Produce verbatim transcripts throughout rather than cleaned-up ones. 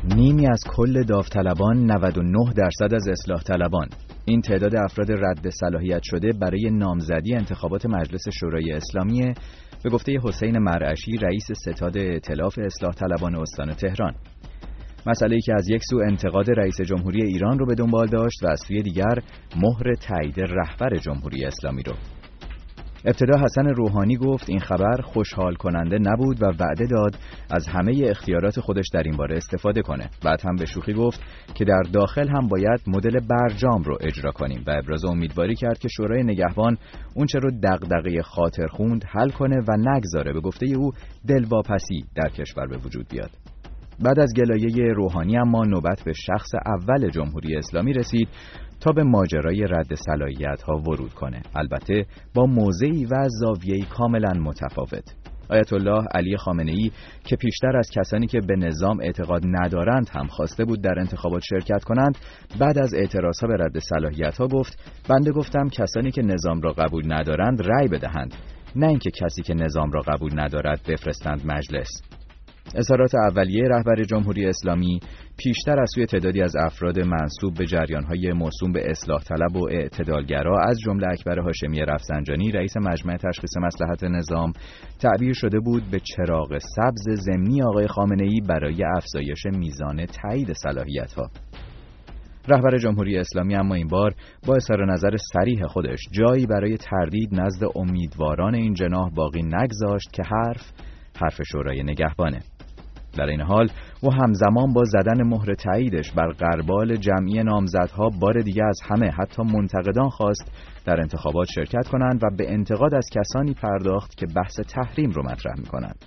نیمی از کل داوطلبان، نود و نه درصد از اصلاح طلبان. این تعداد افراد رد صلاحیت شده برای نامزدی انتخابات مجلس شورای اسلامی به گفته حسین مرعشی، رئیس ستاد ائتلاف اصلاح طلبان استان تهران. مسئله‌ای که از یک سو انتقاد رئیس جمهوری ایران رو به دنبال داشت و از سوی دیگر مهر تایید رهبر جمهوری اسلامی رو. ابتدا حسن روحانی گفت این خبر خوشحال کننده نبود و وعده داد از همه اختیارات خودش در این باره استفاده کنه. بعد هم به شوخی گفت که در داخل هم باید مدل برجام رو اجرا کنیم و ابراز امیدواری کرد که شورای نگهبان اونچه رو دغدغه خاطر خوند حل کنه و نگذاره به گفته او دلواپسی در کشور به وجود بیاد. بعد از گلایه روحانی اما نوبت به شخص اول جمهوری اسلامی رسید تا به ماجرای رد صلاحیت‌ها ورود کنه، البته با موضعی و زاویه‌ای کاملا متفاوت. آیت الله علی خامنه‌ای که پیشتر از کسانی که به نظام اعتقاد ندارند هم خواسته بود در انتخابات شرکت کنند، بعد از اعتراضها به رد صلاحیت‌ها گفت بنده گفتم کسانی که نظام را قبول ندارند رأی بدهند، نه اینکه کسی که نظام را قبول ندارد بفرستند مجلس. اظهارات اولیه رهبر جمهوری اسلامی پیشتر از سوی تعدادی از افراد منسوب به جریان‌های موسوم به اصلاح طلب و اعتدالگرا از جمله اکبر هاشمی رفسنجانی رئیس مجمع تشخیص مصلحت نظام تعبیر شده بود به چراغ سبز ضمنی آقای خامنه‌ای برای افزایش میزان تایید صلاحیت‌ها. رهبر جمهوری اسلامی اما این بار با اظهار نظر صریح خودش جایی برای تردید نزد امیدواران این جناح باقی نگذاشت که حرف حرف شورای نگهبانه. در این حال و همزمان با زدن مهر تاییدش بر غربال جمعی نامزدها بار دیگه از همه حتی منتقدان خواست در انتخابات شرکت کنند و به انتقاد از کسانی پرداخت که بحث تحریم رو مطرح می‌کنند.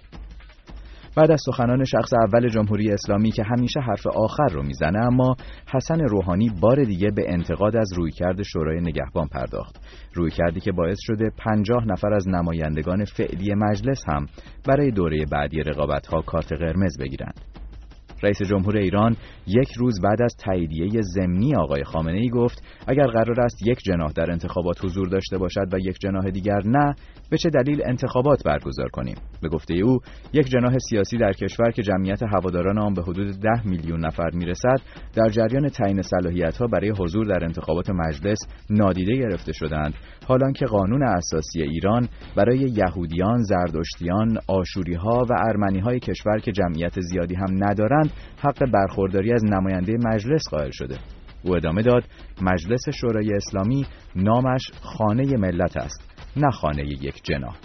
بعد از سخنان شخص اول جمهوری اسلامی که همیشه حرف آخر رو میزنه، اما حسن روحانی بار دیگه به انتقاد از رویکرد شورای نگهبان پرداخت، رویکردی که باعث شده پنجاه نفر از نمایندگان فعلی مجلس هم برای دوره بعدی رقابت‌ها کارت قرمز بگیرند. رئیس جمهور ایران یک روز بعد از تاییدیه ضمنی آقای خامنه‌ای گفت اگر قرار است یک جناح در انتخابات حضور داشته باشد و یک جناح دیگر نه، به چه دلیل انتخابات برگزار کنیم؟ به گفته او یک جناح سیاسی در کشور که جمعیت هواداران آن به حدود ده میلیون نفر میرسد در جریان تعیین صلاحیت‌ها برای حضور در انتخابات مجلس نادیده گرفته شدند، حالان که قانون اساسی ایران برای یهودیان، زردشتیان، آشوری‌ها و ارمنی‌های کشور که جمعیت زیادی هم ندارند حق برخورداری از نماینده مجلس قائل شده. او ادامه داد مجلس شورای اسلامی نامش خانه ملت است، نه خانه یک جناح.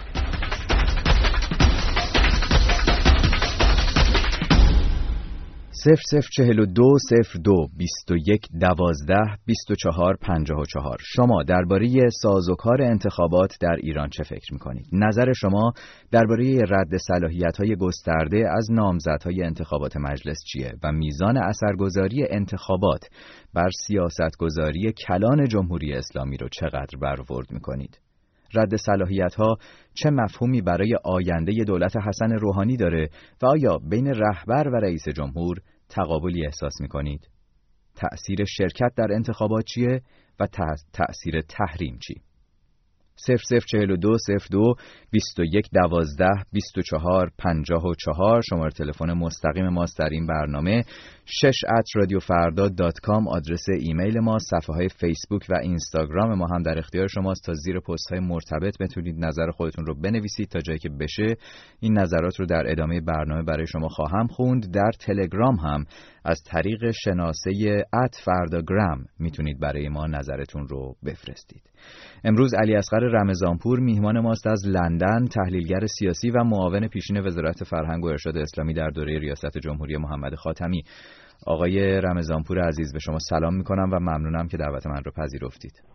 صفر صفر چهل و دو صفر دو بیست و یک دوازده بیست و چهار پنجاه و چهار. شما درباره سازوکار انتخابات در ایران چه فکر می‌کنید؟ نظر شما درباره رد صلاحیت‌های گسترده از نامزدهای انتخابات مجلس چیه و میزان اثرگذاری انتخابات بر سیاستگذاری کلان جمهوری اسلامی رو چقدر برآورد می‌کنید؟ رد صلاحیت‌ها چه مفهومی برای آینده دولت حسن روحانی داره و آیا بین رهبر و رئیس جمهور تقابلی احساس می‌کنید؟ تأثیر شرکت در انتخابات چیه و تأثیر تحریم چی؟ صفر صفر چهل و دو صفر دو بیست و یک دوازده بیست و چهار پنجاه و چهار شماره تلفن مستقیم ماست در این برنامه. شش ات رادیو فردا دات کام آدرس ایمیل ما. صفحه های فیسبوک و اینستاگرام ما هم در اختیار شماست تا زیر پست های مرتبط بتونید نظر خودتون رو بنویسید تا جایی که بشه این نظرات رو در ادامه برنامه برای شما خواهم خوند. در تلگرام هم از طریق شناسه ات فرداگرام میتونید برای ما نظرتون رو بفرستید. امروز علی اصغر رمضانپور میهمان ماست از لندن، تحلیلگر سیاسی و معاون پیشین وزارت فرهنگ و ارشاد اسلامی در دوره ریاست جمهوری محمد خاتمی. آقای رمضانپور عزیز به شما سلام میکنم و ممنونم که دعوت من رو پذیرفتید.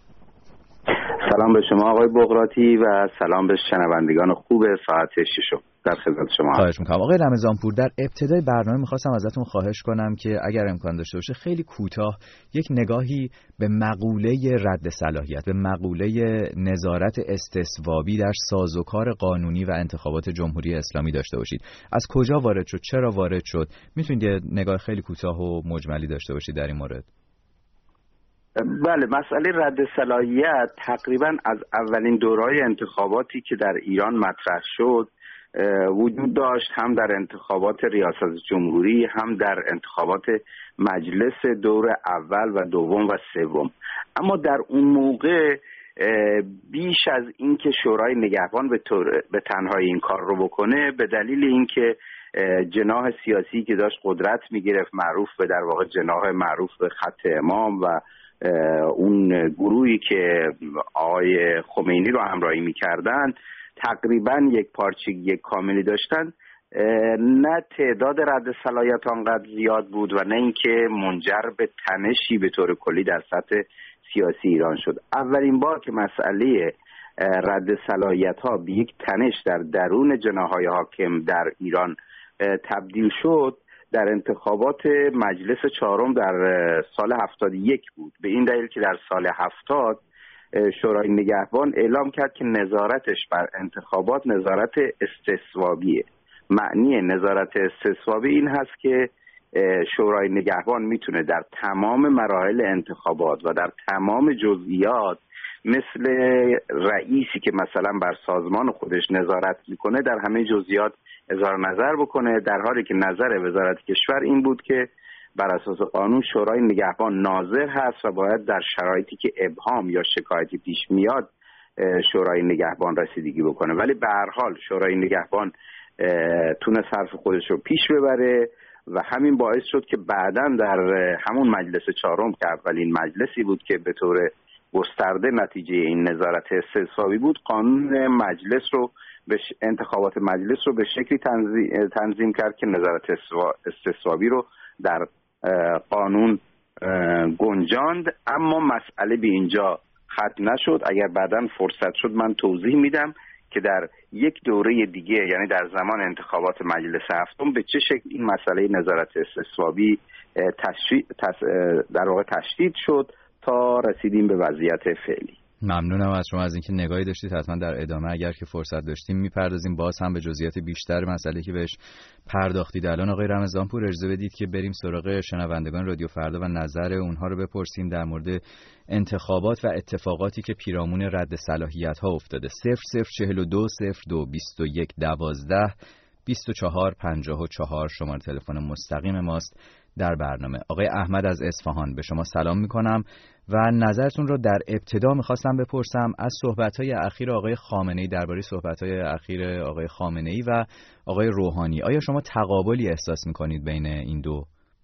سلام به شما آقای بغراتی و سلام به شنوندگان خوب ساعت ششم. در خدمت شما. خواهش میکنم. آقای رمضانپور، در ابتدای برنامه میخواستم ازتون خواهش کنم که اگر امکان داشته باشه خیلی کوتاه یک نگاهی به مقوله رد صلاحیت، به مقوله نظارت استصوابی در سازوکار قانونی و انتخابات جمهوری اسلامی داشته باشید. از کجا وارد شد؟ چرا وارد شد؟ میتونید یه نگاه خیلی کوتاه و مجملی داشته باشید در این مورد؟ بله، مسئله رد صلاحیت تقریبا از اولین دوره‌های انتخاباتی که در ایران مطرح شد وجود داشت، هم در انتخابات ریاست جمهوری هم در انتخابات مجلس دور اول و دوم و سوم. اما در اون موقع بیش از اینکه شورای نگهبان به طور به تنهایی این کار رو بکنه، به دلیل اینکه جناح سیاسی که داشت قدرت میگرفت، معروف به در واقع جناح معروف به خط امام و اون گروهی که آقای خمینی رو همراهی میکردن، تقریبا یک پارچگی کاملی داشتن. نه تعداد رد صلاحیت آنقدر زیاد بود و نه اینکه منجر به تنشی به طور کلی در سطح سیاسی ایران شد. اولین بار که مسئله رد صلاحیت ها به یک تنش در درون جناح‌های حاکم در ایران تبدیل شد در انتخابات مجلس چهارم در سال هفتاد و یک بود. به این دلیل که در سال هفتاد شورای نگهبان اعلام کرد که نظارتش بر انتخابات نظارت استصوابیه. معنی نظارت استصوابی این هست که شورای نگهبان میتونه در تمام مراحل انتخابات و در تمام جزئیات مثل رئیسی که مثلا بر سازمان خودش نظارت میکنه در همه جزئیات اظهار نظر بکنه، در حالی که نظر وزارت کشور این بود که بر اساس قانون شورای نگهبان ناظر هست و باید در شرایطی که ابهام یا شکایتی پیش میاد شورای نگهبان رسیدگی بکنه. ولی به هر حال شورای نگهبان تونست حرف خودش رو پیش ببره و همین باعث شد که بعداً در همون مجلس چهارم که اولین مجلسی بود که به طور گسترده نتیجه این نظارت استصوابی بود، قانون مجلس رو به انتخابات مجلس رو به شکلی تنظیم, تنظیم کرد که نظارت استصوابی رو در قانون گنجاند. اما مسئله به اینجا ختم نشد. اگر بعداً فرصت شد من توضیح میدم که در یک دوره دیگه، یعنی در زمان انتخابات مجلس هفتم، به چه شکل این مسئله نظارت استصوابی در واقع تشدید شد تا رسیدیم به وضعیت فعلی. ممنونم از شما از اینکه نگاهی داشتید. حتما در ادامه اگر که فرصت داشتیم میپردازیم باز هم به جزئیات بیشتر مسئله که بهش پرداختید. الان آقای رمضانپور اجازه بدید که بریم سراغ شنوندگان رادیو فردا و نظر اونها رو بپرسیم در مورد انتخابات و اتفاقاتی که پیرامون رد صلاحیت ها افتاده. صفر صفر چهل و دو صفر دو بیست و یک دوازده بیست و چهار پنجاه و چهار شماره تلفن مستقیم ماست در برنامه. آقای احمد از اصفهان، به شما سلام میکنم و نظرتون رو در ابتدا میخواستم بپرسم از صحبت‌های اخیر آقای خامنه‌ای، درباره صحبت‌های اخیر آقای خامنه‌ای و آقای روحانی. آیا شما تقابلی احساس میکنید بین این دو؟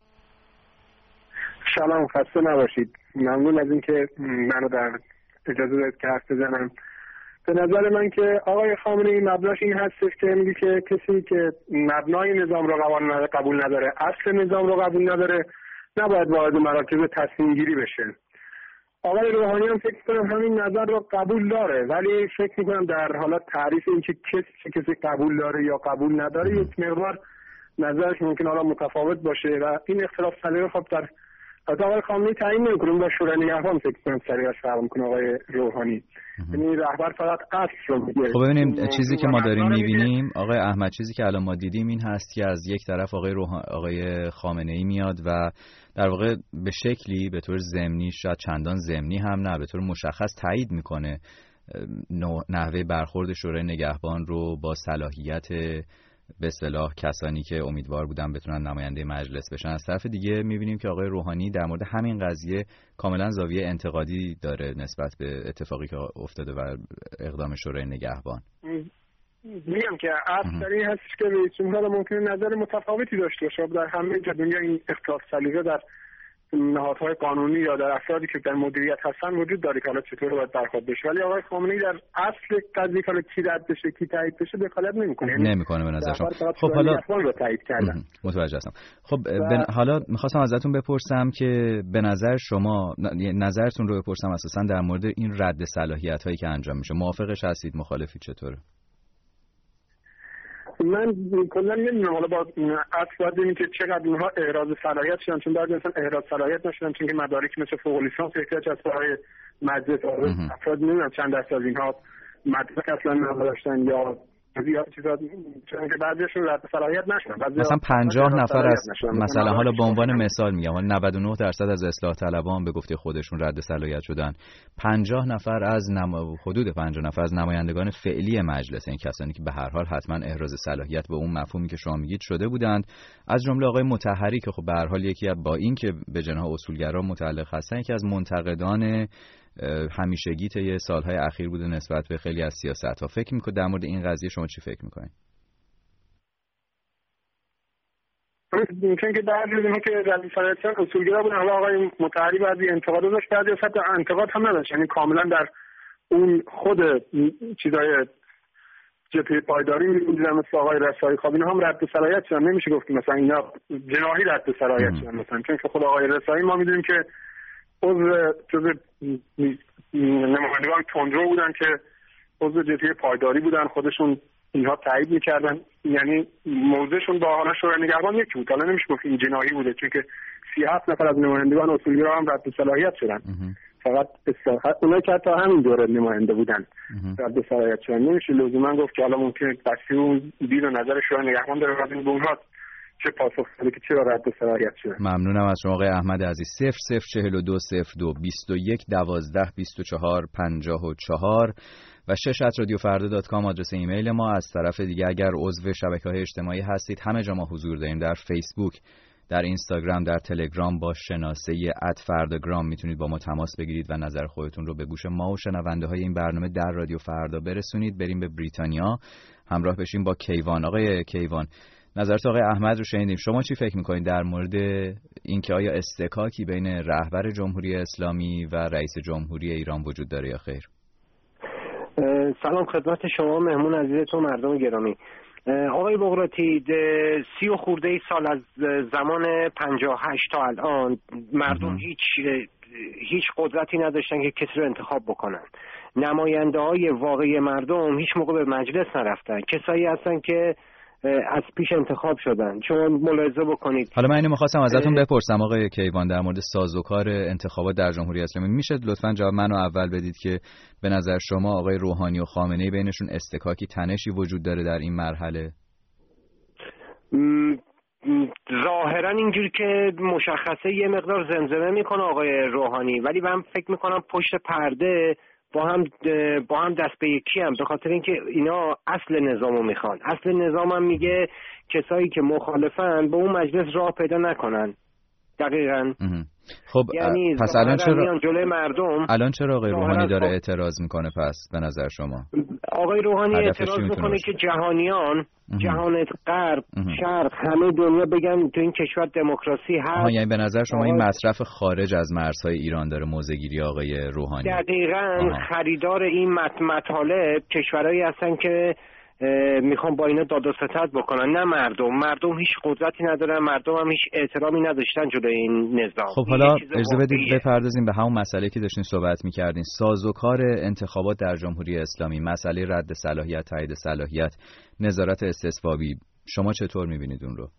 سلام، خسته نباشید. ممنون از اینکه منو در اجازه دادید که حرف بزنم. به نظر من که آقای خامنه‌ای مبناش این هستش که میگه که کسی که مبنای نظام رو قبول نداره، اصل نظام رو قبول نداره، نباید وارد مراکز تصمیم گیری بشه. آقای روحانی هم فکر کنم همین نظر رو قبول داره، ولی فکر میکنم در حالت تعریف این که کسی کسی قبول داره یا قبول نداره یک مقدار نظرش ممکن حالا متفاوت باشه و این اختلاف سلیقه خب در آقای خامنه‌ای تعیین نمی‌کنه، با شورای نگهبان فکر کنم سریعش فرق می‌کنه آقای روحانی. یعنی رهبر فقط اصل رو میگه. خب ببینیم چیزی که ما داریم می‌بینیم آقای احمد، چیزی که الان ما دیدیم این هست که از یک طرف آقای روح... آقای خامنه‌ای میاد و در واقع به شکلی به طور ضمنی، شاید چندان ضمنی هم نه، به طور مشخص تایید می‌کنه نحوه برخورد شورای نگهبان رو با صلاحیت به اصطلاح کسانی که امیدوار بودن بتونن نماینده مجلس بشن. از طرف دیگه میبینیم که آقای روحانی در مورد همین قضیه کاملا زاویه انتقادی داره نسبت به اتفاقی که افتاده و اقدام شورای نگهبان. میگم که اصلی هستش که رئیس جمهور ممکنه نظر متفاوتی داشته باشه. در همه جا دنیا این اختلاف سلیقه در نهادهای قانونی یا در افرادی که در مدیریت هستن وجود داره که حالا چطور باید برخورد بشه، ولی آقای خامنه‌ای در اصل قضیه حالا کی رد بشه کی تایید بشه دخالت نمیکنه. نمیکنه به نظر شما. خب حالا رو تایید کردن. متوجه هستم. خب بن... حالا میخواستم ازتون بپرسم که به نظر شما نظرتون رو بپرسم اساسا در مورد این رد صلاحیت هایی که انجام میشه. موافقش هستید، مخالفید، چطوره؟ من کلا نمیدونم حالا با اصل باید ببینیم که چقدر اینها احراز صلاحیت شدن، چون بعضی مثلا احراز صلاحیت نشدن چون که مدارک مثل فوق لیسانس احتیاج از برای مجلس افراد نمیدونم چند درصد از اینها مدرک اصلا نداشتن یا زیاد چیزا، چون که بعضیشون رد صلاحیت نشدن، مثلا پنجاه نفر از مثلا حالا به عنوان مثال میگم حالا نود و نه درصد از اصلاح طلبان به گفته خودشون رد صلاحیت شدن، پنجاه نفر از نما... حدود پنجاه نفر از نمایندگان فعلی مجلس، این کسانی که به هر حال حتما احراز صلاحیت به اون مفهومی که شما میگید شده بودند، از جمله آقای مطهری که خب به هر حال یکی با این که به جناح اصولگرا متعلق هستن، یکی از منتقدان همیشگی طی سالهای اخیر بوده نسبت به خیلی از سیاست‌ها. فکر می‌کنید در مورد این قضیه شما چی فکر می‌کنید؟ چون که بعضی از اینها که رد صلاحیت اصولگرا بودن، حالا آقای مطهری بعضی انتقاد داشت، بعضی از حتی انتقاد هم نداشت، یعنی کاملا در اون خود چیزای جبهه پایداری می‌بودن، مثل آقای رسایی. خب اینا هم رد صلاحیت شدن، نمیشه گفت مثلا اینا جناحی رد صلاحیت شدن مثلا، چون که خود آقای رسایی ما می‌دونیم که عضو جزء نمایندگان تندرو بودن که عضو جبهه پایداری بودن، خودشون اینها تایید میکردن، یعنی موضعشون با حالا شورای نگهبان یکی بود. حالا نمیشه گفت این جناحی بوده، چون که سی و هفت نفر از نمایندگان اصولگرا هم رد صلاحیت شدن، فقط اصلاحات اونایی که حتی همین دوره نماینده بودن رد صلاحیت شدن. نمیشه لزوما گفت که حالا ممکنه بسیار اون دید و نظر شورای نگهبان داره از این به اونها چه پاسخ داده که چرا رد صلاحیت شده. ممنونم از شما آقای احمد عزیز. صفر صفر چهل و دو صفر دو بیست و یک دوازده بیست و چهار پنجاه و چهار و شش ات رادیو فردا دات کام آدرس ایمیل ما. از طرف دیگه اگر عضو شبکه‌های اجتماعی هستید، همه جا ما حضور داریم، در فیسبوک، در اینستاگرام، در تلگرام با شناسه ات فرداگرام میتونید با ما تماس بگیرید و نظر خودتون رو به گوش ما و شنونده های این برنامه در رادیو فردا برسونید. بریم به بریتانیا همراه بشیم با کیوان. آقای کیوان، نظرت آقای احمد رو شنیدیم، شما چی فکر میکنید در مورد اینکه آیا استکاکی بین رهبر جمهوری اسلامی و رئیس جمهوری ایران وجود داره یا خیر؟ سلام خدمت شما مهمون عزیزتون مردم گرامی. آقای بغراتی، سی و خورده ای سال از زمان پنجاه و هشت تا الان مردم هیچ هیچ قدرتی نداشتن که کسی رو انتخاب بکنن. نماینده های واقعی مردم هیچ موقع به مجلس نرفتن، کسایی هستن که از پیش انتخاب شدن. شما ملاحظه بکنید. حالا من اینو می‌خواستم ازتون بپرسم آقای کیوان در مورد سازوکار انتخابات در جمهوری اسلامی، میشه لطفاً جواب منو اول بدید که به نظر شما آقای روحانی و خامنه‌ای بینشون استکاکی تنشی وجود داره در این مرحله؟ ظاهرا اینجوری که مشخصه یه مقدار زمزمه میکنه آقای روحانی، ولی من فکر میکنم پشت پرده با هم با هم دست به یکی هم، به خاطر اینکه اینا اصل نظامو میخوان. اصل نظام هم میگه کسایی که مخالفن به اون مجلس راه پیدا نکنن. دقیقاً. خب یعنی پس الان چرا جلوی مردم الان چرا آقای روحانی داره اعتراض میکنه پس به نظر شما؟ آقای روحانی اعتراض میکنه که جهانیان جهان غرب شرق همه دنیا بگن تو این کشور دموکراسی هست. یعنی به نظر شما این مصرف خارج از مرزهای ایران داره موضع‌گیری آقای روحانی؟ دقیقاً. خریدار این مطالب کشورهایی هستن که میخوام با اینا داد و ستد بکنن، نه مردم. مردم هیچ قدرتی ندارن، مردم هم هیچ احترامی نداشتن جلوی این نظام. خب حالا اجازه بدید بپردازیم به همون مسئله که داشتین صحبت میکردین، سازوکار انتخابات در جمهوری اسلامی، مسئله رد صلاحیت، تایید صلاحیت، نظارت استثبابی، شما چطور میبینید اون رو؟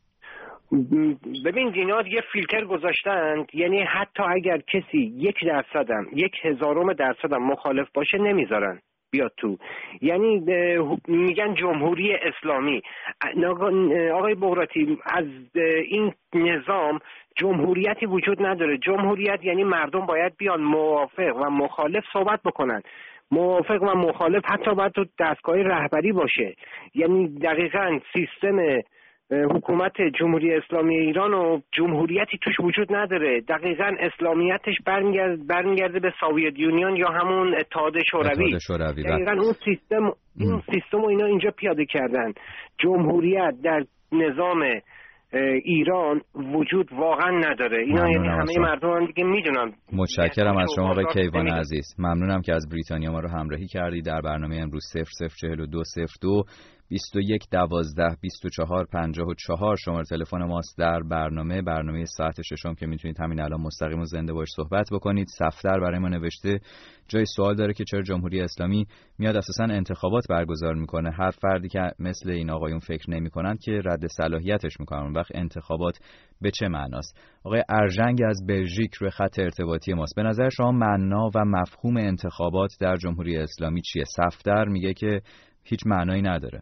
ببین اینا یه فیلتر گذاشتن، یعنی حتی اگر کسی یک درصدم یک هزارم درصدم مخالف باشه نمیذارن بیاد تو. یعنی میگن جمهوری اسلامی. آقای بغراتی، از این نظام جمهوریتی وجود نداره. جمهوریت یعنی مردم باید بیان موافق و مخالف صحبت بکنن. موافق و مخالف حتی باید تو دستگاه رهبری باشه. یعنی دقیقاً سیستم حکومت جمهوری اسلامی ایران و جمهوریتی توش وجود نداره. دقیقاً اسلامیتش برمیگرد برمیگرده به سوویت یونیون یا همون اتحاد شوروی. شوروی دقیقاً اون سیستم این سیستم رو اینا اینجا پیاده کردن. جمهوریت در نظام ایران وجود واقعا نداره. اینا یعنی همه مردم هم دیگه میدونن. متشکرم از شما آقای کیوان عزیز. ممنونم که از بریتانیا ما رو همراهی کردید در برنامه امروز. صفر صفر چهل و دو صفر دو بیست و یک دوازده بیست و چهار پنجاه و چهار شماره تلفن ماست در برنامه برنامه ساعت ششم که میتونید همین الان مستقیم و زنده باش صحبت بکنید. صفدر برای ما نوشته جای سوال داره که چرا جمهوری اسلامی میاد اساسا انتخابات برگزار میکنه، هر فردی که مثل این آقایون فکر نمیکنن که رد صلاحیتش میکنن، وقت انتخابات به چه معناست؟ آقای ارژنگ از بلژیک روی خط ارتباطی ماست. به نظر شما معنا و مفهوم انتخابات در جمهوری اسلامی چیه؟ صفدر میگه که هیچ معنایی نداره.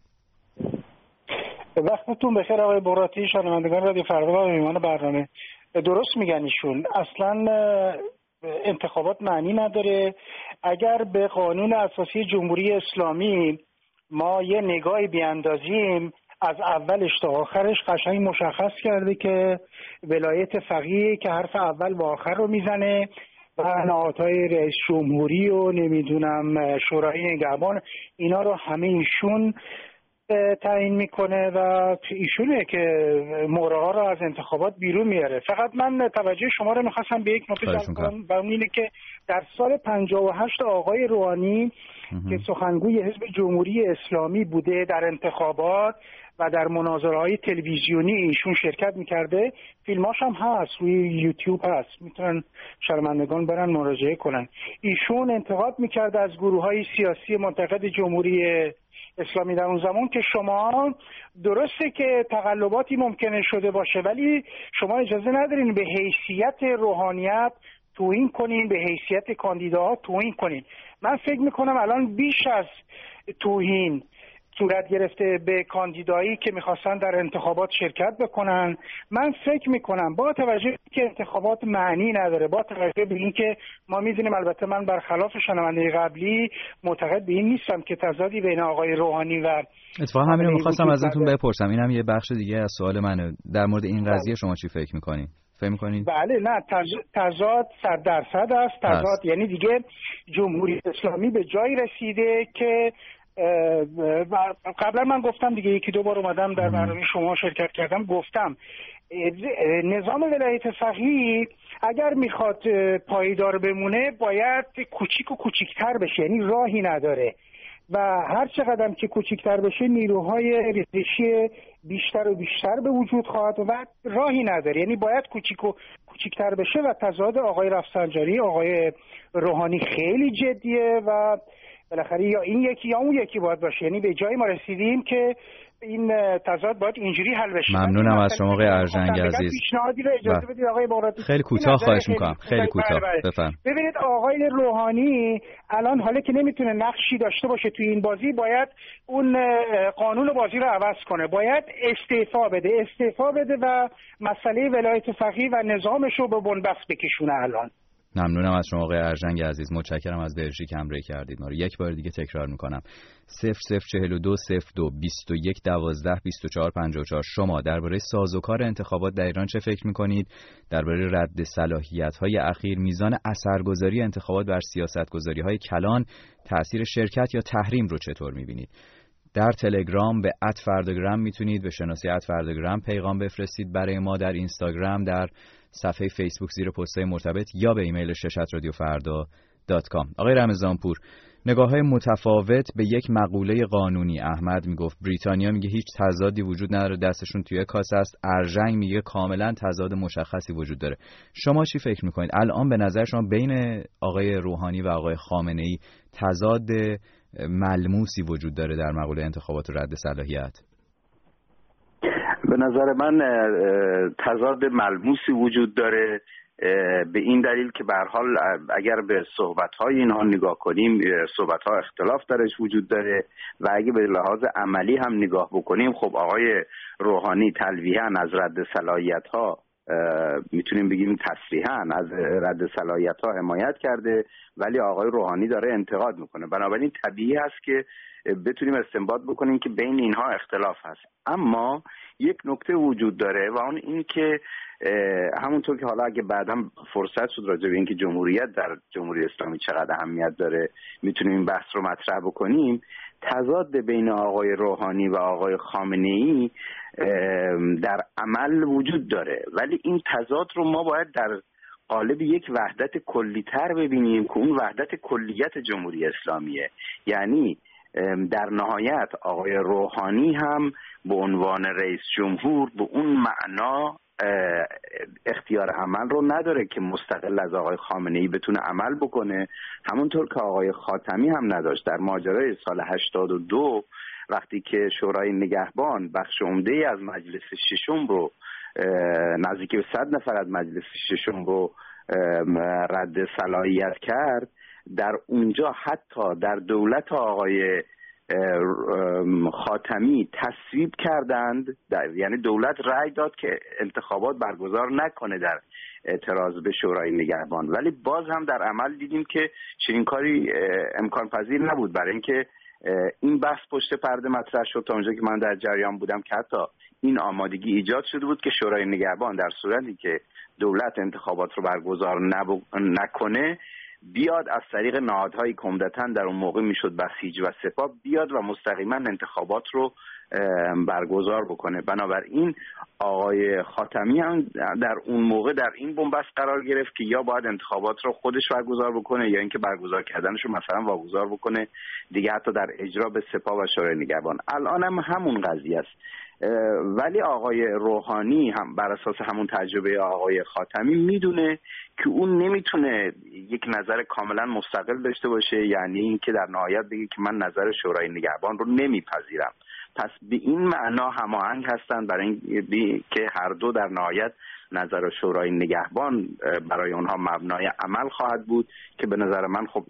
وقتتون بخیر آقای براتی، شنوندگان رادیو فردا و میهمان برنامه. درست میگن ایشون، اصلا انتخابات معنی نداره. اگر به قانون اساسی جمهوری اسلامی ما یه نگاهی بیاندازیم، از اولش تا آخرش قشنگ مشخص کرده که ولایت فقیه که حرف اول و آخر رو میزنه و نهادهای رئیس جمهوری و نمیدونم شورای نگهبان، اینا رو همه ایشون تعیین میکنه و ایشونه که مورا رو از انتخابات بیرون میاره. فقط من توجه شما رو میخواستم به یک نکته جلب کنم و اون اینه که در سال پنجاه و هشت آقای روحانی که سخنگوی حزب جمهوری اسلامی بوده در انتخابات و در مناظره‌های تلویزیونی ایشون شرکت میکرده، فیلماش هم هست روی یوتیوب هست، میتونن شرمندگان برن مراجعه کنن. ایشون انتقاد میکرده از گروه‌های سیاسی منتقد جمهوری اسلامی در اون زمان که شما درسته که تقلباتی ممکنه شده باشه ولی شما اجازه ندارین به حیثیت روحانیت توهین کنین، به حیثیت کاندیداها توهین کنین. من فکر میکنم الان بیش از توهین صورت گرفته به کاندیدایی که میخواستن در انتخابات شرکت بکنن. من فکر میکنم با توجه که انتخابات معنی نداره، با توجه به این که ما میدونیم، البته من برخلاف شنونده قبلی معتقد به این نیستم که تضادی بین آقای روحانی و اتفاقا همین رو میخواستم ازتون بپرسم، این هم یه بخش دیگه از سوال منه. در مورد این قضیه شما چی فکر میکنین؟ فکر میکنین؟ بله، نه تضاد صد درصد است. تضاد یعنی دیگه جمهوری اسلامی به جایی رسیده که قبلا من گفتم دیگه، یکی دو بار اومدم در برنامه شما شرکت کردم، گفتم نظام ولایت فقیه اگر میخواد پایدار بمونه باید کوچیک و کوچیکتر بشه، یعنی راهی نداره و هر چقدر که کوچیکتر بشه نیروهای ریزشی بیشتر و بیشتر به وجود خواهد و راهی نداره، یعنی باید کوچیک و کوچیکتر بشه و تضاد آقای رفسنجانی آقای روحانی خیلی جدیه و بالاخره یا این یکی یا اون یکی باید باشه. یعنی به جایی ما رسیدیم که این تضاد باید اینجوری حل بشه. ممنونم از شما آقای ارژنگ عزیز. پیشنهادی رو اجازه بدید آقای باراتی. خیلی کوتاه خواهش میکنم، خیلی کوتاه بفرمایید. ببینید آقای روحانی الان حالا که نمیتونه نقشی داشته باشه توی این بازی، باید اون قانون بازی رو عوض کنه، باید استعفا بده استعفا بده و مسئله ولایت فقیه و نظامش رو به بنبست بکشونه. الان ممنونم از شما آقای ارژنگ عزیز، متشکرم از بلژیک همراهی کردید ما رو. یک بار دیگه تکرار میکنم صفر صفر چهل و دو صفر دو بیست و یک دوازده بیست و چهار پنجاه و چهار. شما درباره سازوکار انتخابات در ایران چه فکر میکنید؟ درباره رد صلاحیت‌های اخیر، میزان اثرگذاری انتخابات بر سیاستگذاری‌های کلان، تأثیر شرکت یا تحریم رو چطور میبینید؟ در تلگرام به ات فرداگرام میتونید به شناسی ات فرداگرام پیغام بفرستید برای ما، در اینستاگرام، در صفحه فیسبوک زیر پست‌های مرتبط یا به ایمیل ششصد رادیو فردا دات کام. آقای رمضانپور، نگاه‌های متفاوت به یک مقوله قانونی. احمد میگفت بریتانیا میگه هیچ تضادی وجود نداره، دستشون توی کاسه است. ارژنگ میگه کاملا تضاد مشخصی وجود داره. شما چی فکر میکنید؟ الان به نظر شما بین آقای روحانی و آقای خامنه‌ای تضاد ملموسی وجود داره در مقوله انتخابات و رد صلاحیت؟ به نظر من تضاد ملموسی وجود داره، به این دلیل که به هر حال اگر به صحبت‌های اینها نگاه کنیم، صحبت‌ها اختلاف درش وجود داره و اگه به لحاظ عملی هم نگاه بکنیم، خب آقای روحانی تلویحاً از رد صلاحیت‌ها، میتونیم بگیم تصریحاً از رد صلاحیت‌ها حمایت کرده، ولی آقای روحانی داره انتقاد میکنه. بنابراین طبیعی است که بتونیم استنباط بکنیم که بین اینها اختلاف هست. اما یک نکته وجود داره و اون این که همونطور که حالا اگه بعداً فرصت شد راجع به این که جمهوریت در جمهوری اسلامی چقدر اهمیت داره میتونیم این بحث رو مطرح بکنیم، تضاد بین آقای روحانی و آقای خامنه‌ای در عمل وجود داره، ولی این تضاد رو ما باید در قالب یک وحدت کلی‌تر ببینیم که اون وحدت کلیت جمهوری اسلامیه. یعنی در نهایت آقای روحانی هم به عنوان رئیس جمهور به اون معنا اختیار عمل رو نداره که مستقل از آقای خامنه‌ای بتونه عمل بکنه، همونطور که آقای خاتمی هم نداشت. در ماجرای سال هشتاد و دو وقتی که شورای نگهبان بخش عمده‌ای از مجلس ششم رو، نزدیک به صد نفر از مجلس ششم رو رد صلاحیت کرد، در اونجا حتی در دولت آقای خاتمی تصویب کردند، یعنی دولت رأی داد که انتخابات برگزار نکنه در اعتراض به شورای نگهبان، ولی باز هم در عمل دیدیم که چنین کاری امکان پذیر نبود، برای اینکه این بحث پشت پرده مطرح شد تا اونجا که من در جریان بودم که حتی این آمادگی ایجاد شده بود که شورای نگهبان در صورتی که دولت انتخابات رو برگزار نب... نکنه بیاد از طریق نهادهایی که عمدتاً در اون موقع میشد بسیج و سپاه بیاد و مستقیما انتخابات رو برگزار بکنه. بنابراین آقای خاتمی هم در اون موقع در این بنبست قرار گرفت که یا باید انتخابات رو خودش برگزار بکنه یا اینکه برگزار کردنش رو مثلا واگذار بکنه دیگه حتی در اجرا به سپاه و شورای نگهبان. الان هم همون قضیه است، ولی آقای روحانی هم بر اساس همون تجربه آقای خاتمی میدونه که اون نمیتونه یک نظر کاملا مستقل داشته باشه، یعنی اینکه در نهایت بگه که من نظر شورای نگهبان رو نمیپذیرم. پس به این معنا هماهنگ هستند برای اینکه هر دو در نهایت نظر شورای نگهبان برای اونها مبنای عمل خواهد بود که به نظر من خب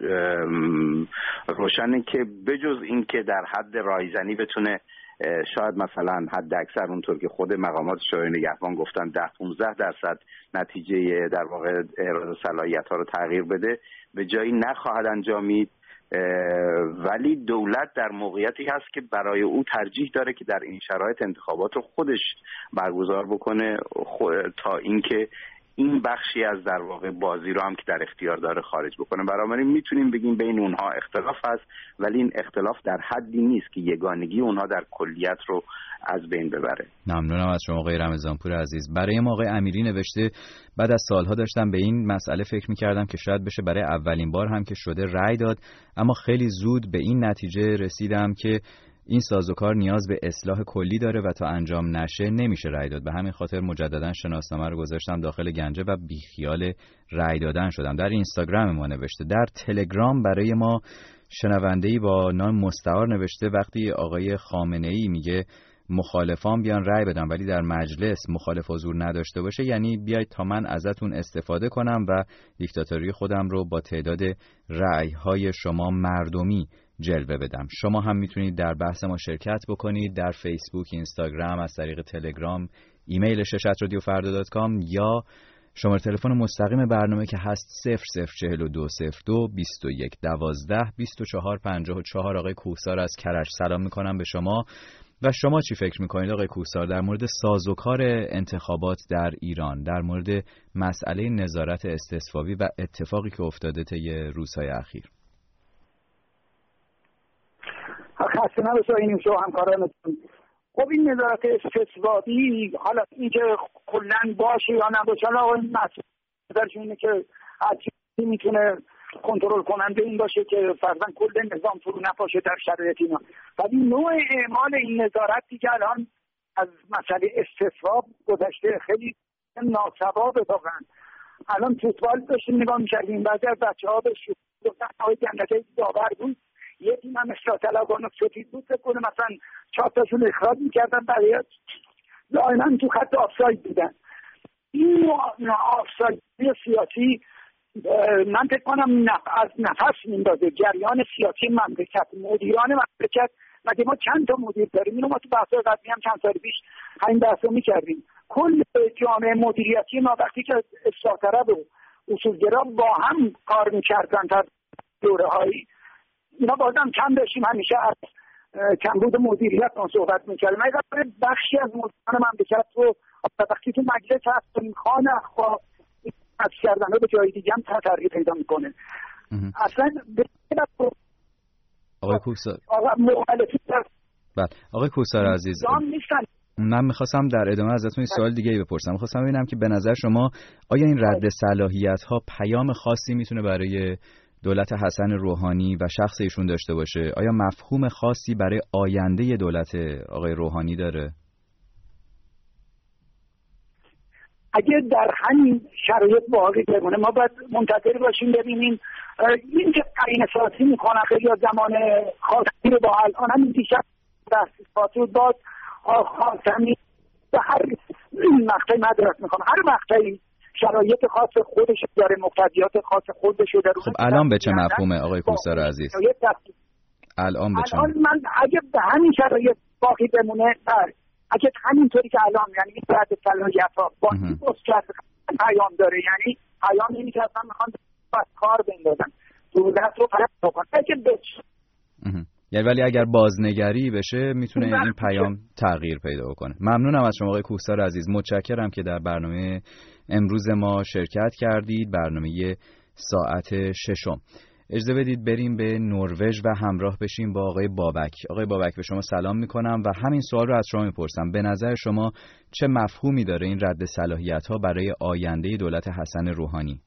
روشنه که بجز این که در حد رایزنی بتونه شاید مثلا حد اکثر اونطور که خود مقامات شورای نگهبان گفتن ده پانزده درصد نتیجه در واقع احراز صلاحیت ها رو تغییر بده به جایی نخواهد انجامید، ولی دولت در موقعیتی هست که برای او ترجیح داره که در این شرایط انتخابات رو خودش برگزار بکنه تا اینکه این بخشی از در واقع بازی رو هم که در اختیار داره خارج بکنه. بنابراین میتونیم بگیم بین اونها اختلاف هست، ولی این اختلاف در حدی نیست که یگانگی اونها در کلیت رو از بین ببره. ممنونم از شما آقای رمضانپور عزیز. برای ما آقای امیری نوشته بعد از سالها داشتم به این مسئله فکر می‌کردم که شاید بشه برای اولین بار هم که شده رأی داد، اما خیلی زود به این نتیجه رسیدم که این سازوکار نیاز به اصلاح کلی داره و تا انجام نشه نمیشه رأی داد. به همین خاطر مجددا شناسنامه رو گذاشتم داخل گنجه و بیخیال رأی دادن شدم. در اینستاگرام ما نوشته. در تلگرام برای ما شنونده‌ای با نام مستعار نوشته وقتی آقای خامنه‌ای میگه مخالفان بیان رأی بدن ولی در مجلس مخالف حضور نداشته باشه، یعنی بیاید تا من ازتون استفاده کنم و دیکتاتوری خودم رو با تعداد رأی‌های شما مردمی جلوه بدم. شما هم میتونید در بحث ما شرکت بکنید در فیسبوک، اینستاگرام، از طریق تلگرام، ایمیل ششصد رادیو فردا دات کام یا شماره تلفن مستقیم برنامه که هست صفر صفر چهل و دو صفر دو بیست و یک دوازده بیست و چهار پنجاه و چهار. آقای کوهسار از کرج سلام میکنم به شما. و شما چی فکر میکنید آقای کوهسار در مورد سازوکار انتخابات در ایران، در مورد مسئله نظارت استصوابی و اتفاقی که افتاده طی روزهای اخیر؟ خسته نباشه این شو همکارانتون. خب این نظارت استصوابی حالا اینکه کلا باشه یا نباشه، حالا این مسئله اینه که هر چیزی میتونه کنترل کننده این باشه که فرضاً کل نظام فرو نپاشه در شرایط اینا، ولی نوع اعمال این نظارت دیگه الان از مسئله استصواب گذشته، خیلی ناسوابه واقعا. الان فوتبال داشتیم نگاه می‌کردیم، بعضی از بچه‌ها به گفتن آقای جنتی داور بود، یه تیم هم اصلاح طلبان سفید بود، فکر کنه مثلا چهار تاشون اخراج می‌کردن برای دائما تو خط آفساید بودن. این آفساید سیاسی من فکر کنم از نفس میندازه جریان سیاسی مملکت، مدیران مملکت. مگه ما چند تا مدیر داریم؟ اینو ما تو بحث‌های قبلی هم چند سال پیش همین بحثو می‌کردیم. کل جامعه مدیریتی ما وقتی که اصلاح طلب و اصولگرا با هم کار می‌کردن تا دوره‌هایی، اینا بازم کم داشتیم، همیشه از کمبود مدیریت ما صحبت می‌کردیم. من بخشی از مدیران مملکت رو وقتی تو مجلس هستیم خانه خوا از کردن به جای دیگه هم تغییر پیدا میکنه. اصلا آقای کوهسار مخالفی بله آقای کوهسار عزیز، من میخواستم در ادامه ازتون سوال دیگه ای بپرسم. میخواستم ببینم که به نظر شما آیا این رد صلاحیت ها پیام خاصی میتونه برای دولت حسن روحانی و شخص ایشون داشته باشه؟ آیا مفهوم خاصی برای آینده دولت آقای روحانی داره؟ اگه در همین شرایط باقی بمونه ما باید منتظر باشیم ببینیم این که قرینه سازی میکنن یا زمان خاصی رو با الان همین دیشب تحقیقات رو داد خاتمی به هر مقطعی مدرک میکنم، هر مقطعی شرایط خاص خودش داره، مقتضیات خاص خودش داره. خب الان به چه مفهومه آقای کوهسار عزیز؟ الان به الان من اگه به همین شرایط باقی بمونه، اگه همینطوری که الان یعنی این رد صلاحیت ها با این مسکت پیام داره، یعنی پیام اینی که اصلا میخوان کار بندازن دولت رو فرق بکنن. اگه بشه یعنی ولی اگر بازنگری بشه میتونه این پیام تغییر پیدا کنه. ممنونم از شما آقای کوهسار عزیز، متشکرم که در برنامه امروز ما شرکت کردید، برنامه ساعت ششم. اجازه بدید بریم به نروژ و همراه بشیم با آقای بابک. آقای بابک به شما سلام میکنم و همین سوال رو از شما میپرسم، به نظر شما چه مفهومی داره این رد صلاحیت ها برای آینده دولت حسن روحانی؟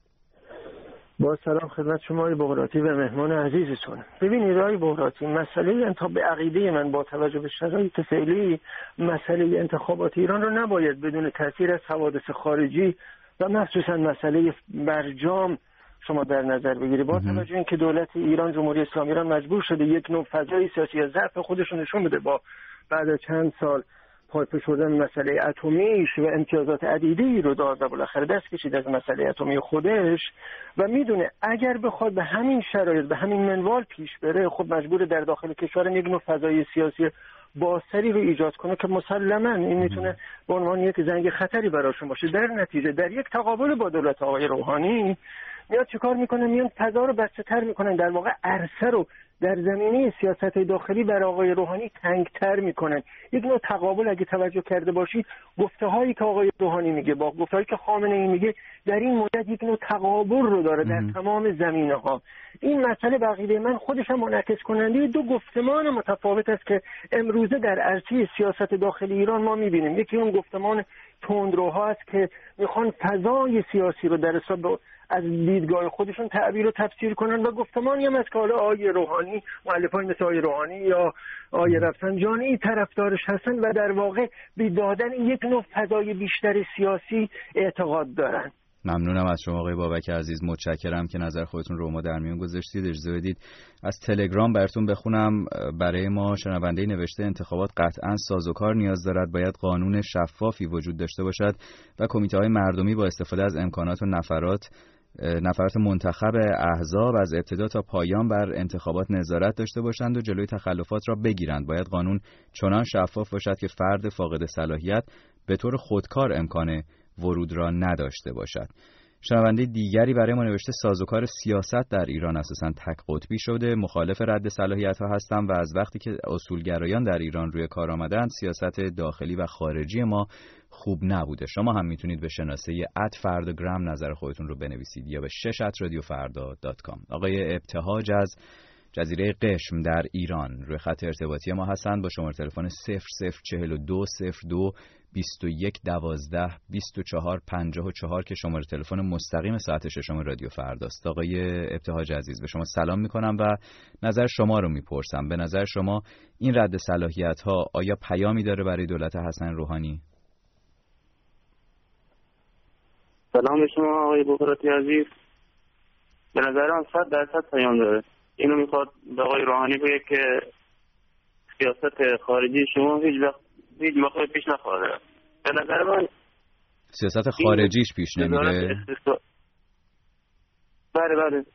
با سلام خدمت شما آقای بغراتی و مهمان عزیزتون. ببینید آقای بغراتی، مسئله انتخاب به عقیده من با توجه به شرایط فعلی، مسئله انتخابات ایران رو نباید بدون تاثیر از حوادث خارجی و مخصوصا مسئله برجام شما در نظر بگیری. با توجه اینکه دولت ایران، جمهوری اسلامی ایران مجبور شده یک نوع فضای سیاسی از ضعف خودش نشون بده، با بعد از چند سال پای شدن مسئله اتمیش و امتیازات عدیدی رو داد و بالاخره دست کشید از مسئله اتمی خودش و میدونه اگر بخواد به همین شرایط به همین منوال پیش بره، خب مجبور در داخل کشور یک نوع فضای سیاسی بازتری رو ایجاد کنه که مسلماً این میتونه به عنوان یک زنگ خطری براشون باشه. در نتیجه در یک تقابل با دولت آقای روحانی میاد چیکار میکنن؟ میان فضا رو بسته تر میکنن، در واقع عرصه رو در زمینه سیاست داخلی بر آقای روحانی تنگتر میکنن. یک نوع تقابل اگه توجه کرده باشید، گفته هایی که آقای روحانی میگه با گفته هایی که خامنه ای میگه در این مدت یک نوع تقابل رو داره در تمام زمینه ها. این مسئله بقیده من خودش هم منعکس کننده دو گفتمان متفاوت است که امروزه در عرصه سیاست داخلی ایران ما میبینیم. یکی اون گفتمان تندروها است که میخوان فضای سیاسی رو در حساب از دیدگاه خودشون تعبیر و تفسیر کنن و گفتمانی هم از که حالا آقای روحانی، مؤلفه‌ای مثل آقای روحانی یا آقای رفسنجانی طرفدارش هستن و در واقع به دادن یک نوع فضای بیشتر سیاسی اعتقاد دارن. ممنونم از شما آقای بابک عزیز، متشکرم که نظر خودتون رو ما در میون گذاشتید. اجازه بدید از تلگرام براتون بخونم. برای ما شنونده نوشته انتخابات قطعاً سازوکار نیاز دارد، باید قانون شفافی وجود داشته باشد و کمیته‌های مردمی با استفاده از امکانات و نفرات نفرات منتخب احزاب از ابتدا تا پایان بر انتخابات نظارت داشته باشند و جلوی تخلفات را بگیرند. باید قانون چنان شفاف باشد که فرد فاقد صلاحیت به طور خودکار امکان ورود را نداشته باشد. شنونده دیگری برای ما نوشته سازوکار سیاست در ایران اساساً تک قطبی شده، مخالف رد صلاحیت ها هستم و از وقتی که اصولگرایان در ایران روی کار آمدند سیاست داخلی و خارجی ما خوب نبوده. شما هم میتونید به شناسه ات فرداگرام نظر خودتون رو بنویسید یا به شش ات رادیو فردا دات کام. آقای ابتهاج از جزیره قشم در ایران روی خط ارتباطی ما هستند با شماره تلفن صفر صفر چهل و دو صفر دو بیست و یک دوازده بیست و چهار پنجاه و چهار که شماره تلفن مستقیم ساعت ششم رادیو فرداست. آقای ابتهاج عزیز به شما سلام میکنم و نظر شما رو میپرسم. به نظر شما این رد صلاحیت ها آیا پیامی داره برای دولت حسن روحانی؟ سلام به شما آقای بغراتی عزیز. به نظر من صد درصد پیام داره. اینو میخواد به آقای روحانی بگه که سیاست خارجی شما هیچ وقت هیچ موقع پیش نخواهد رفت. به نظر من سیاست خارجیش پیش نمیره. بله بله.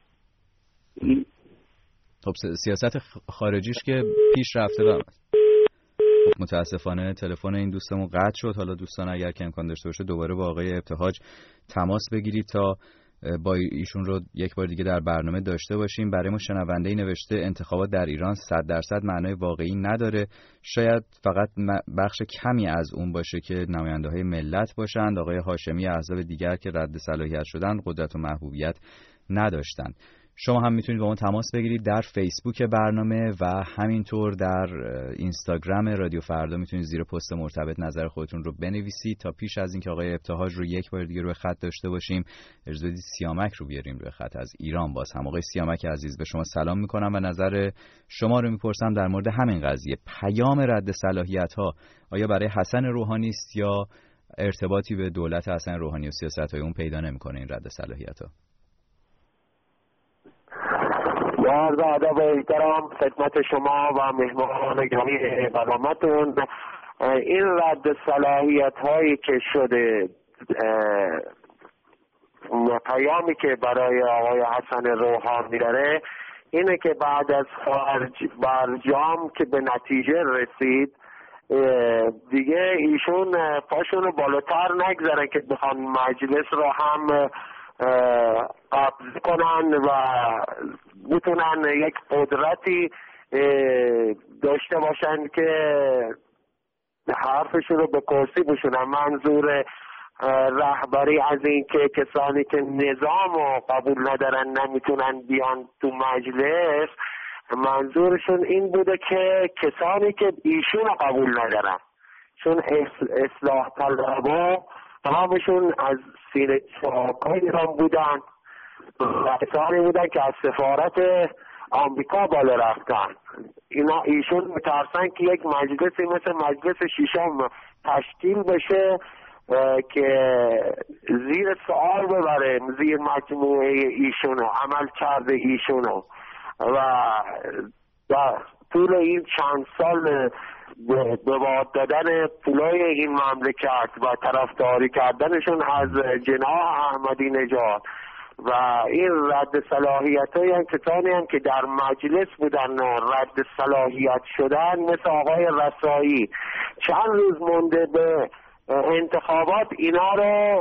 خب سیاست خارجیش که پیش رفته و متاسفانه تلفن این دوستمون قطع شد. حالا دوستان اگر که امکان داشته باشه دوباره با آقای ابتهاج تماس بگیرید تا با ایشون رو یک بار دیگه در برنامه داشته باشیم. برای ما شنونده‌ای نوشته انتخابات در ایران صد درصد معنای واقعی نداره، شاید فقط بخش کمی از اون باشه که نماینده‌های ملت باشند. آقای هاشمی احزاب دیگر که رد صلاحیت شدن قدرت و محبوبیت نداشتند. شما هم میتونید با ما تماس بگیرید در فیسبوک برنامه و همینطور در اینستاگرام رادیو فردا میتونید زیر پست مرتبط نظر خودتون رو بنویسید. تا پیش از اینکه آقای ابتهاج رو یک بار دیگه روی خط داشته باشیم اجازه بدید سیامک رو بیاریم روی خط از ایران. باز هم آقای سیامک عزیز به شما سلام میکنم و نظر شما رو میپرسم در مورد همین قضیه. پیام رد صلاحیت ها آیا برای حسن روحانی است یا ارتباطی به دولت حسن روحانی و سیاست های اون پیدا نمیکنه این رد صلاحیت ها؟ عرض ادب و احترام خدمت شما و مهمان گرامی برنامه‌تون. این رد صلاحیت هایی که شده، پیامی که برای آقای حسن روحانی داره اینه که بعد از خارج برجام که به نتیجه رسید دیگه ایشون پاشون رو بالاتر نگذارن که بخوان مجلس رو هم قبض کنن و بتونن یک قدرتی داشته باشن که حرفشون رو به کرسی بشونن. منظور رهبری از این که کسانی که نظام رو قبول ندارن نمیتونن بیان تو مجلس، منظورشون این بوده که کسانی که ایشون رو قبول ندارن، چون اصلاح طلبها همشون از سینه چاکای ایران بودن و کسانی بودن که از سفارت آمریکا بالا رفتن. اینا ایشون میترسن که یک مجلسی مثل مجلس ششم تشکیل بشه که زیر سوال ببره زیر مجموعه ایشونو، عمل کرده ایشونو و در طول این چند سال به باد دادن پولای این مملکت و طرفداری کردنشون از جناح احمدی نژاد و این رد صلاحیت های هم کسانی هم که در مجلس بودن رد صلاحیت شدن مثل آقای رسایی چند روز مونده به انتخابات اینا رو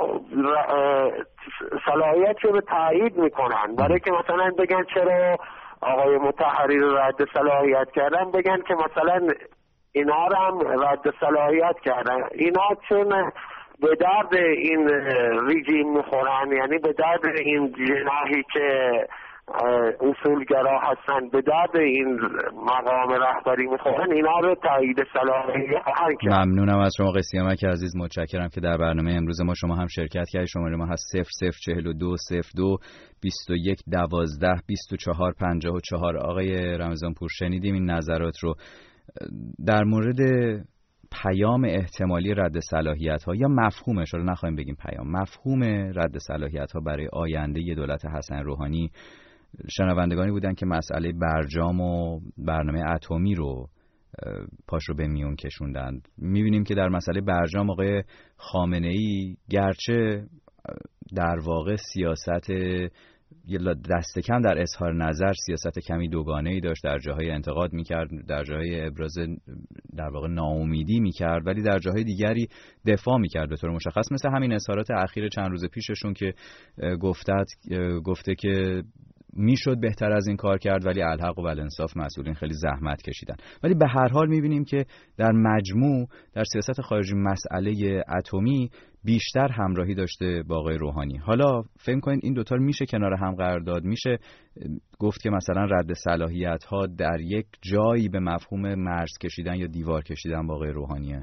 صلاحیت رو تایید میکنن، برای که مثلا بگن چرا آقای مطهری رو رد صلاحیت کردن، بگن که مثلا اینا رو هم رد صلاحیت کردن. اینا چون به درد این رژیم میخورن، یعنی به درد این جناحی که اصولگرا هستن، به درد این مقام رهبری میخورن، اینا رو تایید صلاحیت خواهند کرد. ممنونم از شما قسیمک عزیز، متشکرم که در برنامه امروز ما شما هم شرکت کردید. شماره ما هست صفر صفر چهل و دو صفر دو بیست و یک دوازده بیست و چهار پنجاه و چهار. آقای رمضان پور شنیدیم این نظرات رو در مورد پیام احتمالی رد صلاحیت ها یا مفهومش، رو نخواهیم بگیم پیام، مفهوم رد صلاحیت ها برای آینده دولت حسن روحانی. شنوندگانی بودن که مسئله برجام و برنامه اتمی رو پاش رو به میون کشوندن. میبینیم که در مسئله برجام آقای خامنه ای گرچه در واقع سیاست دست کم در اظهار نظر سیاست کمی دوگانه‌ای داشت، در جاهای انتقاد میکرد، در جاهای ابراز در واقع ناامیدی میکرد، ولی در جاهای دیگری دفاع میکرد به طور مشخص، مثل همین اظهارات اخیر چند روز پیششون که گفتت گفته که میشد بهتر از این کار کرد ولی الحق و الانصاف مسئولین خیلی زحمت کشیدن. ولی به هر حال میبینیم که در مجموع در سیاست خارجی مسئله اتمی بیشتر همراهی داشته با آقای روحانی. حالا فهم کنید این دوتا میشه کنار هم قرار داد؟ میشه گفت که مثلا رد صلاحیت ها در یک جایی به مفهوم مرز کشیدن یا دیوار کشیدن با آقای روحانیه؟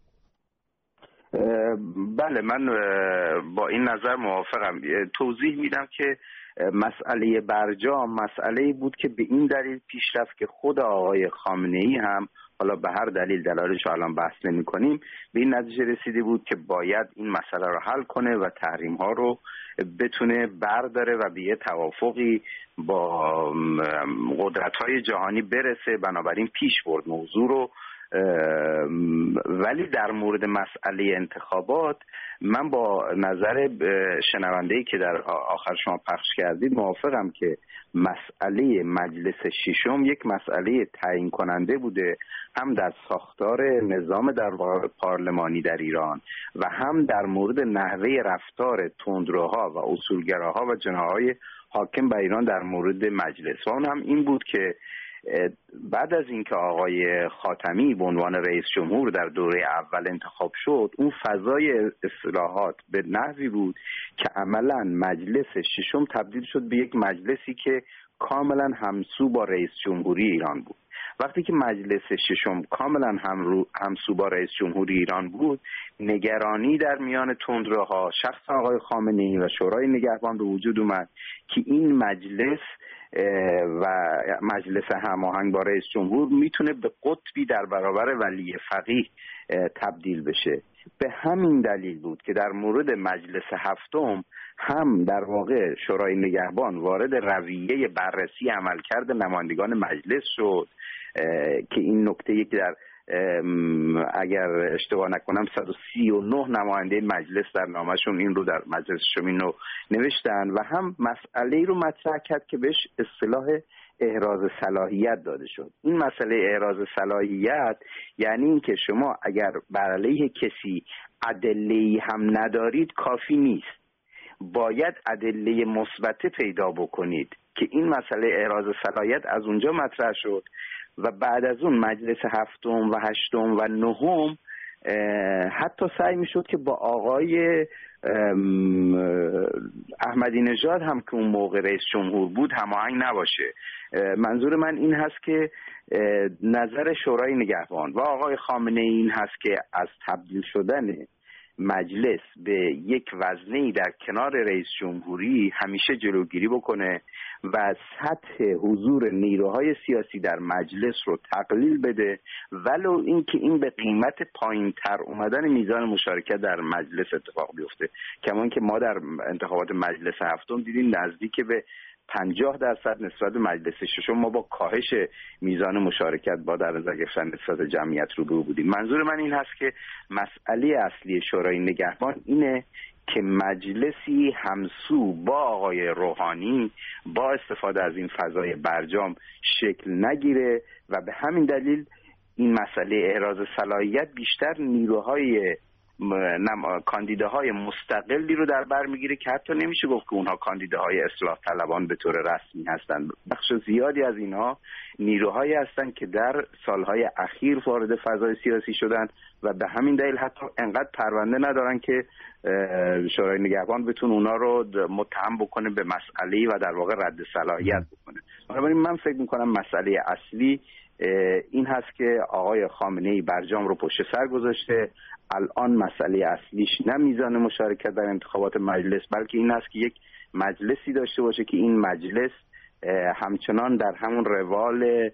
بله، من با این نظر موافقم. توضیح میدم که مسئله برجام مسئله بود که به این دلیل پیش رفت که خود آقای خامنه ای هم، حالا به هر دلیل دلایلش الان بحث نمی کنیم، به این نتیجه رسیده بود که باید این مسئله رو حل کنه و تحریم ها رو بتونه برداره و به یه توافقی با قدرت های جهانی برسه، بنابراین پیش برد موضوع رو. ولی در مورد مسئله انتخابات من با نظر شنونده‌ای که در آخر شما پخش کردید موافقم که مسئله مجلس ششم یک مسئله تعیین کننده بوده، هم در ساختار نظام در پارلمانی در ایران و هم در مورد نحوه رفتار تندروها و اصولگراها و جناح‌های حاکم بر ایران در مورد مجلس. و اون هم این بود که بعد از اینکه آقای خاتمی به عنوان رئیس جمهور در دوره اول انتخاب شد، اون فضای اصلاحات به نحوی بود که عملاً مجلس ششم تبدیل شد به یک مجلسی که کاملاً همسو با رئیس جمهوری ایران بود. وقتی که مجلس ششم کاملا هم همسو با رئیس جمهوری ایران بود، نگرانی در میان تندروها شخص آقای خامنه ای و شورای نگهبان به وجود اومد که این مجلس و مجلس هماهنگ با رئیس جمهور میتونه به قطبی در برابر ولی فقیه تبدیل بشه. به همین دلیل بود که در مورد مجلس هفتم هم در واقع شورای نگهبان وارد رویه بررسی عملکرد نمایندگان مجلس شد که این نکته که در اگر اشتباه نکنم صد و سی و نه نماینده مجلس در نامشون این رو در مجلس شمین رو نوشتن و هم مسئله رو مطرح کرد که بهش اصطلاح احراز صلاحیت داده شد. این مسئله احراز صلاحیت یعنی این که شما اگر بر علیه کسی ادله‌ای هم ندارید کافی نیست، باید ادله مثبت پیدا بکنید که این مسئله احراز صلاحیت از اونجا مطرح شد و بعد از اون مجلس هفتم و هشتم و نهم حتی سعی می شد که با آقای احمدی نژاد هم که اون موقع رئیس جمهور بود هماهنگ نباشه. منظور من این هست که نظر شورای نگهبان و آقای خامنه ای این هست که از تبدیل شدن مجلس به یک وزنه‌ای در کنار رئیس جمهوری همیشه جلوگیری بکنه و سطح حضور نیروهای سیاسی در مجلس رو تقلیل بده، ولو اینکه این به قیمت پایین‌تر اومدن میزان مشارکت در مجلس اتفاق بیفته. کما که ما در انتخابات مجلس هفتم دیدیم نزدیک به پنجاه درصد نسبت به مجلس ششم ما با کاهش میزان مشارکت با در نظر گرفتن نسبت جمعیت روبرو بودیم. منظور من این هست که مسئله اصلی شورای نگهبان اینه که مجلسی همسو با آقای روحانی با استفاده از این فضای برجام شکل نگیره و به همین دلیل این مسئله احراز صلاحیت بیشتر نیروهای کاندیداهای مستقلی رو در بر میگیره که حتی نمیشه گفت که اونها کاندیداهای اصلاح طلبان به طور رسمی هستند. بخش زیادی از اینها نیروهایی هستند که در سالهای اخیر وارد فضای سیاسی شدند و به همین دلیل حتی انقدر پرونده ندارن که شورای نگهبان بتونه اونا رو متهم بکنه به مسئله‌ای و در واقع رد صلاحیت بکنه. بنابراین من فکر میکنم مسئله اصلی این هست که آقای خامنه‌ای برجام رو پشت سر گذاشته. الان مسئله اصلیش نه میزان مشارکت در انتخابات مجلس، بلکه این است که یک مجلسی داشته باشه که این مجلس همچنان در همون روال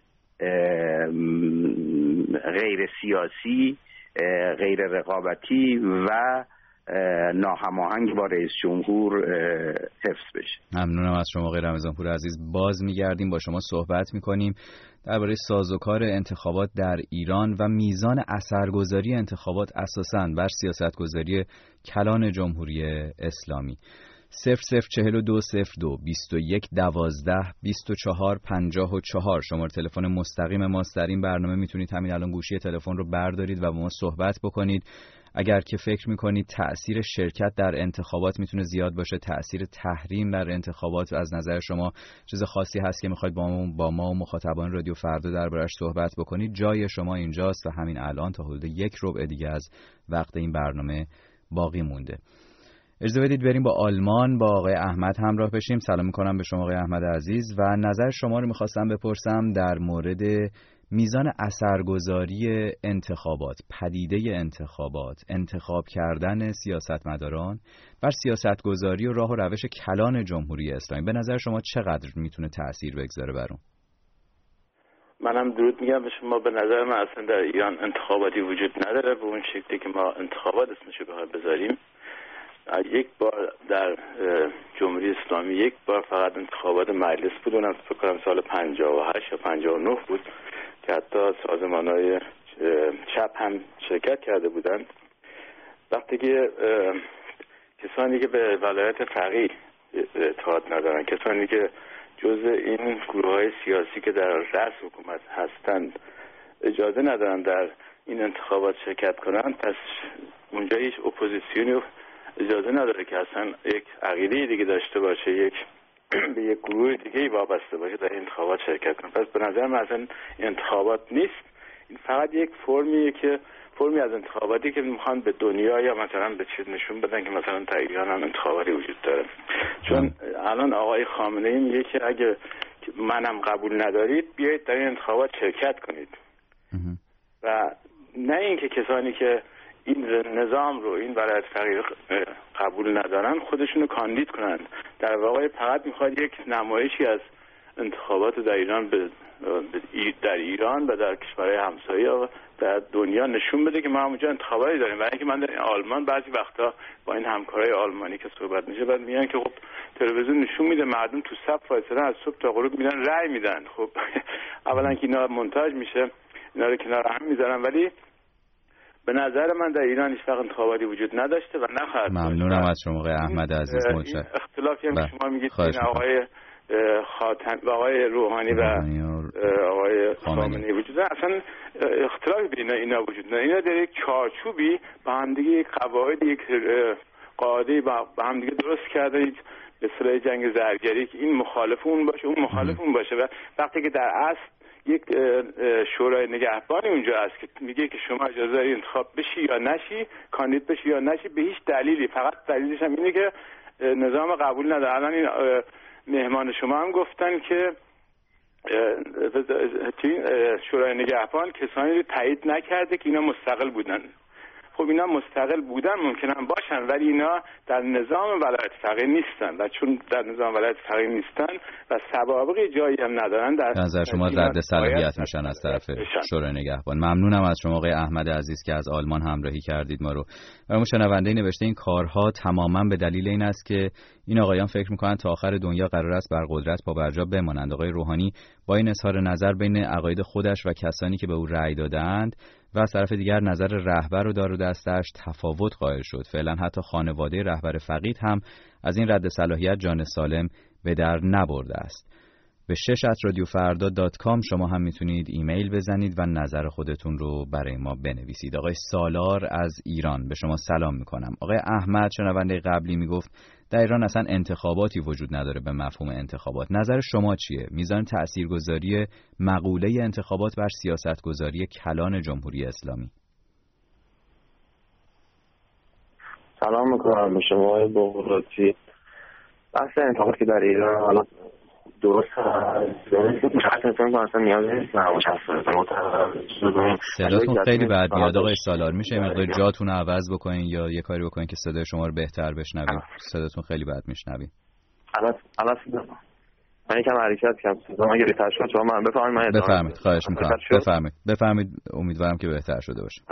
غیر سیاسی، غیر رقابتی و ناهماهنگ با رئیس جمهور حفظ بشه. ممنونم از شما آقای رمضانپور عزیز. باز میگردیم با شما صحبت میکنیم درباره سازوکار انتخابات در ایران و میزان اثرگذاری انتخابات اساساً بر سیاستگذاری کلان جمهوری اسلامی. صفر صفر چهل و دو صفر دو بیست و یک دوازده بیست و چهار پنجاه و چهار شماره تلفن مستقیم ماست. در این برنامه میتونید همین الان گوشی تلفن رو بردارید و با ما صحبت بکنید. اگر که فکر میکنید تأثیر شرکت در انتخابات میتونه زیاد باشه، تأثیر تحریم در انتخابات از نظر شما چیز خاصی هست که میخواید با ما, با ما و مخاطبان رادیو فردا دربارش صحبت بکنید، جای شما اینجاست و همین الان تا حدود یک ربع دیگه از وقت این برنامه باقی مونده. اجازه بدید بریم با آلمان با آقای احمد همراه بشیم. سلام میکنم به شما آقای احمد عزیز و نظر شما رو میخواستم بپرسم در مورد میزان اثرگذاری انتخابات، پدیده انتخابات، انتخاب کردن سیاستمداران بر سیاستگذاری و راه و روش کلان جمهوری اسلامی. به نظر شما چقدر میتونه تأثیر بگذاره بر اون؟ منم درود میگم به شما. به نظر من اصلا در ایران انتخاباتی وجود نداره به اون شکلی که ما انتخابات اسمشو بخوایم بذاریم. یک بار در جمهوری اسلامی یک بار فقط انتخابات مجلس بود، اونم فکر کنم سال پنجاه و هشت یا پنجاه و نه بود که حتی سازمان‌های چپ هم شرکت کرده بودند. وقتی که کسانی که به ولایت فقیه اعتقاد ندارن، کسانی که جزء این گروه‌های سیاسی که در رأس حکومت هستند اجازه ندارن در این انتخابات شرکت کنند، پس اونجا هیچ اپوزیسیونی اجازه نداره که اصلا یک عقیده دیگه داشته باشه، یک به یک گروه دیگه وابسته باشه در انتخابات شرکت کنه. پس به نظر من اصلا انتخابات نیست، این فقط یک فرمیه که فرمی از انتخاباتی که میخوان به دنیا یا مثلا به چیز نشون بدن که مثلا در ایران هم انتخاباتی وجود داره. چون الان آقای خامنه ای میگه که اگه منم قبول ندارید بیایید در این انتخابات شرکت کنید و نه اینکه کسانی که این نظام رو این ولایت فقیه قبول ندارن خودشونو کاندید کنن. در واقع فقط میخواد یک نمایشی از انتخابات در ایران به در ایران و در کشورهای همسایه و در دنیا نشون بده که ما اونجا انتخاباتی داریم. برای اینکه من در آلمان بعضی وقتا با این همکارای آلمانی که صحبت میشه بعد میگن که خب تلویزیون نشون میده مردم تو صف وایسادن از صبح تا غروب میرن رأی میدن. خب اولا که اینا مونتاژ میشه، اینا رو کنار هم میذارن، ولی به نظر من در ایران هیچ وقت انتخاباتی وجود نداشته و نخواهد. ممنونم از شما آقای احمد عزیز. متشکرم. اختلافی هم که شما میگید این آقای خاتم و آقای روحانی و آقای خامنه‌ای وجود داره، اصلا اختلافی بین اینا وجود نداره. اینا در یک چارچوبی با هم دیگه یک قواعد، یک قاعده با هم دیگه درست کرده به اصطلاح جنگ زرگری که این مخالف اون باشه اون مخالف اون باشه و وقتی که در اصل یک شورای نگهبانی اونجا هست که میگه که شما اجازه داری انتخاب بشی یا نشی، کاندید بشی یا نشی، به هیچ دلیلی، فقط دلیلش هم اینه که نظام قبول نداره. الان این مهمان شما هم گفتن که شورای نگهبان کسانی رو تایید نکرده که اینا مستقل بودن. خب اینا مستقل بودن ممکنن باشن ولی اینا در نظام ولایت فقیه نیستن و چون در نظام ولایت فقیه نیستن و سوابقی جایی هم ندارن در نظر شما رد صلاحیت میشن از طرف شورای نگهبان. ممنونم از شما آقای احمد عزیز که از آلمان همراهی کردید ما رو. برای شنونده نوشته این کارها تماما به دلیل این است که این آقایان فکر میکنن تا آخر دنیا قرار است بر قدرت پابرجا بمانند. آقای روحانی با این اظهار نظر بین عقاید خودش و کسانی که به او رأی دادند و از طرف دیگر نظر رهبر و دار و دستش تفاوت قائل شد. فعلا حتی خانواده رهبر فقید هم از این رد صلاحیت جان سالم به در نبرده است. به شش ات رادیو فردا دات کام شما هم میتونید ایمیل بزنید و نظر خودتون رو برای ما بنویسید. آقای سالار از ایران به شما سلام میکنم. آقای احمد شنونده قبلی میگفت در ایران اصلا انتخاباتی وجود نداره به مفهوم انتخابات. نظر شما چیه؟ میزان تاثیرگذاری مقوله انتخابات بر سیاستگذاری کلان جمهوری اسلامی؟ سلام میکنم به شما آقای بغراتی. بحث انتخابات که در ایران حالا درست مشخص اصلا نیاز نیست صداتون خیلی بد میاد آقای سالار. میشه مقدار جاتون رو عوض بکنین یا یه کاری بکنین که صدای شما رو بهتر بشنویم؟ صداتون خیلی بد میشنویم. الان الان من یکم حرکت کردم صدام اگه بهتر شد شما من بفرمایید. بفرمایید خواهش میکنم. بفرمایید بفرمایید امیدوارم که بهتر شده باشه.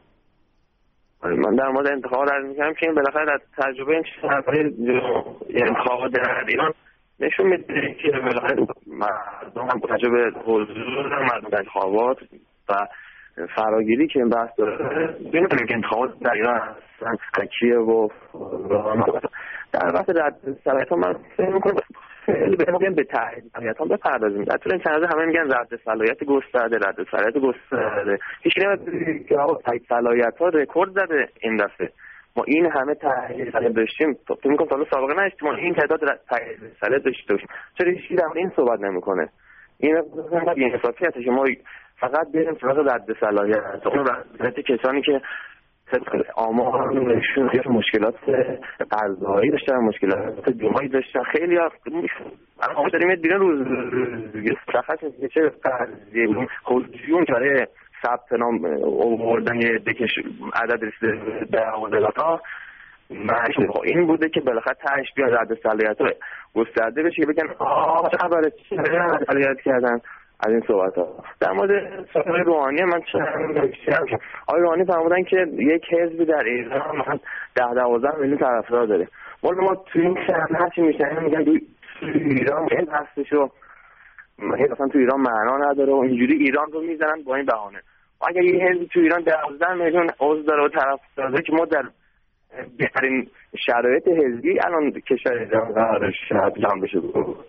من در مورد انتخابات عرض می‌کنم که بالاخره در تجربه این چیزهای انتخابات در ایران نشون میده که بالاخره مردم هم تجربه حضور مردم در انتخابات و فراگیری که این بحث داره ببینیم که انتخابات در ایران اصلا تکیه و در وقت رد صلاحیت من فکر می‌کنم خیلی بهمون به تحلیل هم بپردازیم. در طول این چند روز همه میگن رد صلاحیت گسترده رد صلاحیت گسترده هیچ نمی‌دونه که آقا تایید صلاحیت‌ها رکورد زده این دفعه. ما این همه تحلیل صلاحیت داشتیم تو میگم تا سابقه نداشتیم ما این تعداد تحلیل صلاحیت داشته باشیم. چرا هیچ کی در این صحبت نمی‌کنه؟ این مثلا یه انصافیه که ما فقط بریم سراغ رد صلاحیت اون رد کسانی که آمار نشون میده مشکلات قضایی داشتن مشکلات جمعی داشتن خیلی الان داریم بیرون روز مشخص میشه چه قضیه بود خودجون برای ثبت نام آوردن یه دکش عدد رسیده به عضلات‌ها معنیش این بوده که بالاخره تهش بیان رد صلاحیت رو گسترده بشه بگن آقا چه خبره چی رد صلاحیت کردن از این صحبت ها. در مورد آقای روحانی من چه آقای روحانی فرمودن که یک حزبی در ایران مثلا ده دوازده میلیون طرفدار داره. ولی ما تو این شهر هرچی میشنیم میگن تو ایران این هستشو اصلا تو ایران معنا نداره و اینجوری ایران رو میزنن با این بهانه. اگر یه حزبی تو ایران دوازده میلیون عضو داره و طرفدار داره که ما در بهترین شرایط حزبی الان کشور ایران قرار شد جمع بشه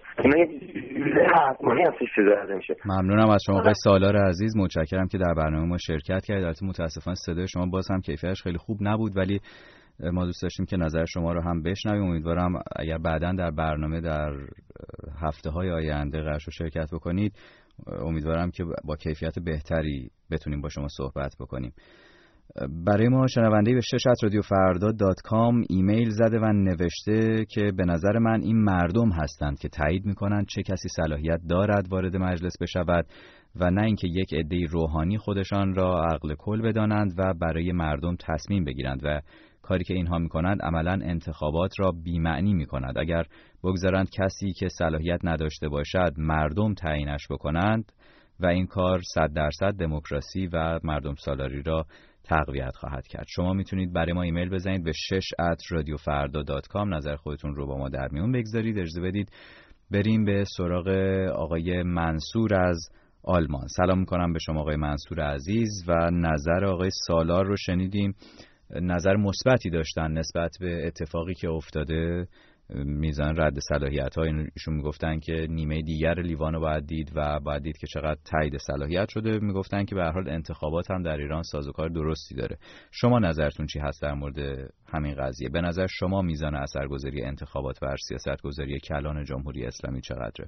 ممنونم از شما آقای سالار عزیز. متشکرم که در برنامه ما شرکت کردید. البته متاسفانه صدای شما باز هم کیفیتش خیلی خوب نبود ولی ما دوست داشتیم که نظر شما رو هم بشنویم. امیدوارم اگر بعداً در برنامه در هفته‌های آینده قرار شرکت بکنید امیدوارم که با کیفیت بهتری بتونیم با شما صحبت بکنیم. برای ما شنونده به شش ات رادیو فردا دات کام ایمیل زده و نوشته که به نظر من این مردم هستند که تایید میکنند چه کسی صلاحیت دارد وارد مجلس بشود و نه اینکه یک عده روحانی خودشان را عقل کل بدانند و برای مردم تصمیم بگیرند و کاری که اینها میکنند عملا انتخابات را بی‌معنی میکند. اگر بگذارند کسی که صلاحیت نداشته باشد مردم تعیینش بکنند و این کار صد درصد دموکراسی و مردم سالاری را تقویت خواهد کرد. شما میتونید برای ما ایمیل بزنید به شش ات رادیو فردا دات کام نظر خودتون رو با ما در میون بگذارید. اجازه بدید بریم به سراغ آقای منصور از آلمان. سلام میکنم به شما آقای منصور عزیز و نظر آقای سالار رو شنیدیم. نظر مثبتی داشتن نسبت به اتفاقی که افتاده میزان رد صلاحیت ها، ایشون میگفتن که نیمه دیگر لیوان رو باید دید و باید دید که چقدر تایید صلاحیت شده. میگفتن که به هر حال انتخابات هم در ایران سازوکار درستی داره. شما نظرتون چی هست در مورد همین قضیه؟ به نظر شما میزان اثرگذاری انتخابات بر سیاستگذاری کلان جمهوری اسلامی چقدره؟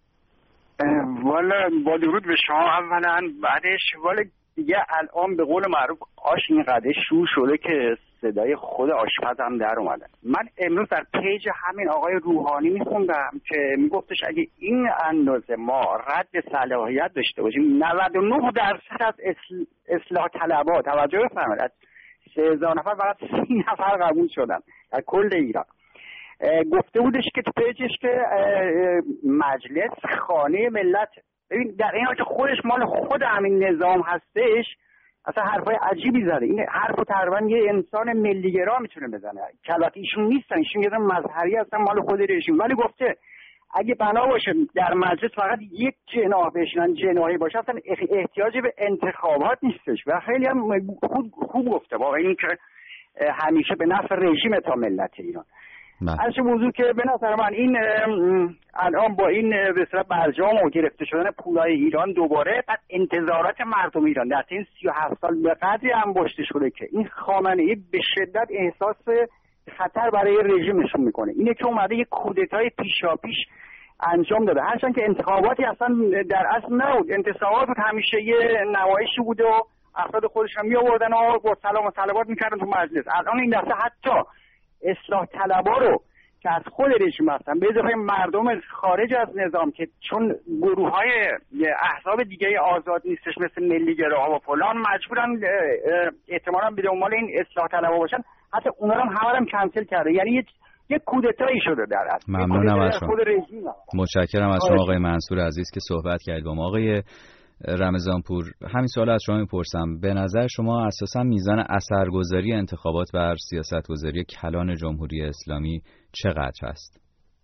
والا با درود به شما اولا، بعدش والا دیگه الان به قول معروف آش اینقدر شور شده که صدای خود آشپز هم در اومده. من امروز در پیج همین آقای روحانی میخوندم که میگفتش اگه این اندازه ما رد صلاحیت داشته باشیم، نود و نه درصد از اصل... اصلاح طلبها، توجه بفرمایید، از سه هزار نفر فقط سی نفر قبول شدن در کل ایران. گفته بودش که تو پیجش که مجلس خانه ملت. ببین در این حال که خودش مال خود همین نظام هستش، اصلا حرفای عجیبی زده. این حرفو تقریبا یه انسان ملیگرا میتونه بزنه. کلات ایشون نیستن، ایشون یه مظهری هستن مال خود رژیم، ولی گفته اگه بنا باشه در مجلس فقط یک جناح بشینن، جناحی باشه، اصلا احتیاجی به انتخابات نیستش. و خیلی هم خوب خوب گفته، واقعا این که همیشه به نفع رژیم تا ملت ایران. هرچه موضوع که به نظر من این الان با این به اصطلاح برجام و گرفته شدن پولای ایران دوباره بعد انتظارات مردم ایران در این سی و هفت سال به قدری انباشته شده که این خامنه‌ای به شدت احساس خطر برای رژیمشون میکنه. اینه که اومده یک کودتای پیشاپیش انجام داده، هرچند که انتخاباتی اصلا در اصل نبود. انتخابات همیشه یه نمایشی بوده و افراد خودشون می آوردن و با سلام و صلوات میکردن تو مجلس. الان این دفعه حتی اصلاح طلبها رو که از خود رژیم هستن به اضافه مردم خارج از نظام که چون گروه‌های احزاب دیگه آزاد نیستش مثل ملی‌گراها و فلان، مجبورن احتمالاً به دنبال این اصلاح طلبها باشن، حتی اونا هم همه هم کنسل کرده. یعنی یک یک کودتایی شده در اصل. ممنونم از شما. متشکرم از شما آقای منصور عزیز که صحبت کردید با ما. آقای رمضانپور، همین سوال از شما میپرسم، به نظر شما اساسا میزان اثرگذاری انتخابات بر سیاستگذاری کلان جمهوری اسلامی چقدر است؟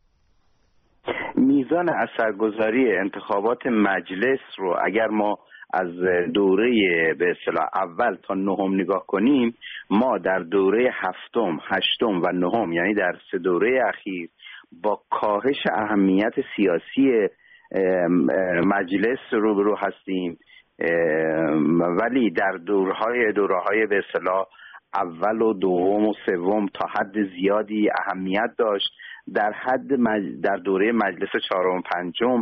میزان اثرگذاری انتخابات مجلس رو اگر ما از دوره به اصطلاح اول تا نهم نگاه کنیم، ما در دوره هفتم، هشتم و نهم، یعنی در سه دوره اخیر با کاهش اهمیت سیاسی مجلس روبرو هستیم، ولی در دورهای دورهای به اصطلاح اول و دوم و سوم تا حد زیادی اهمیت داشت. در حد مج... در دوره مجلس چهارم و پنجم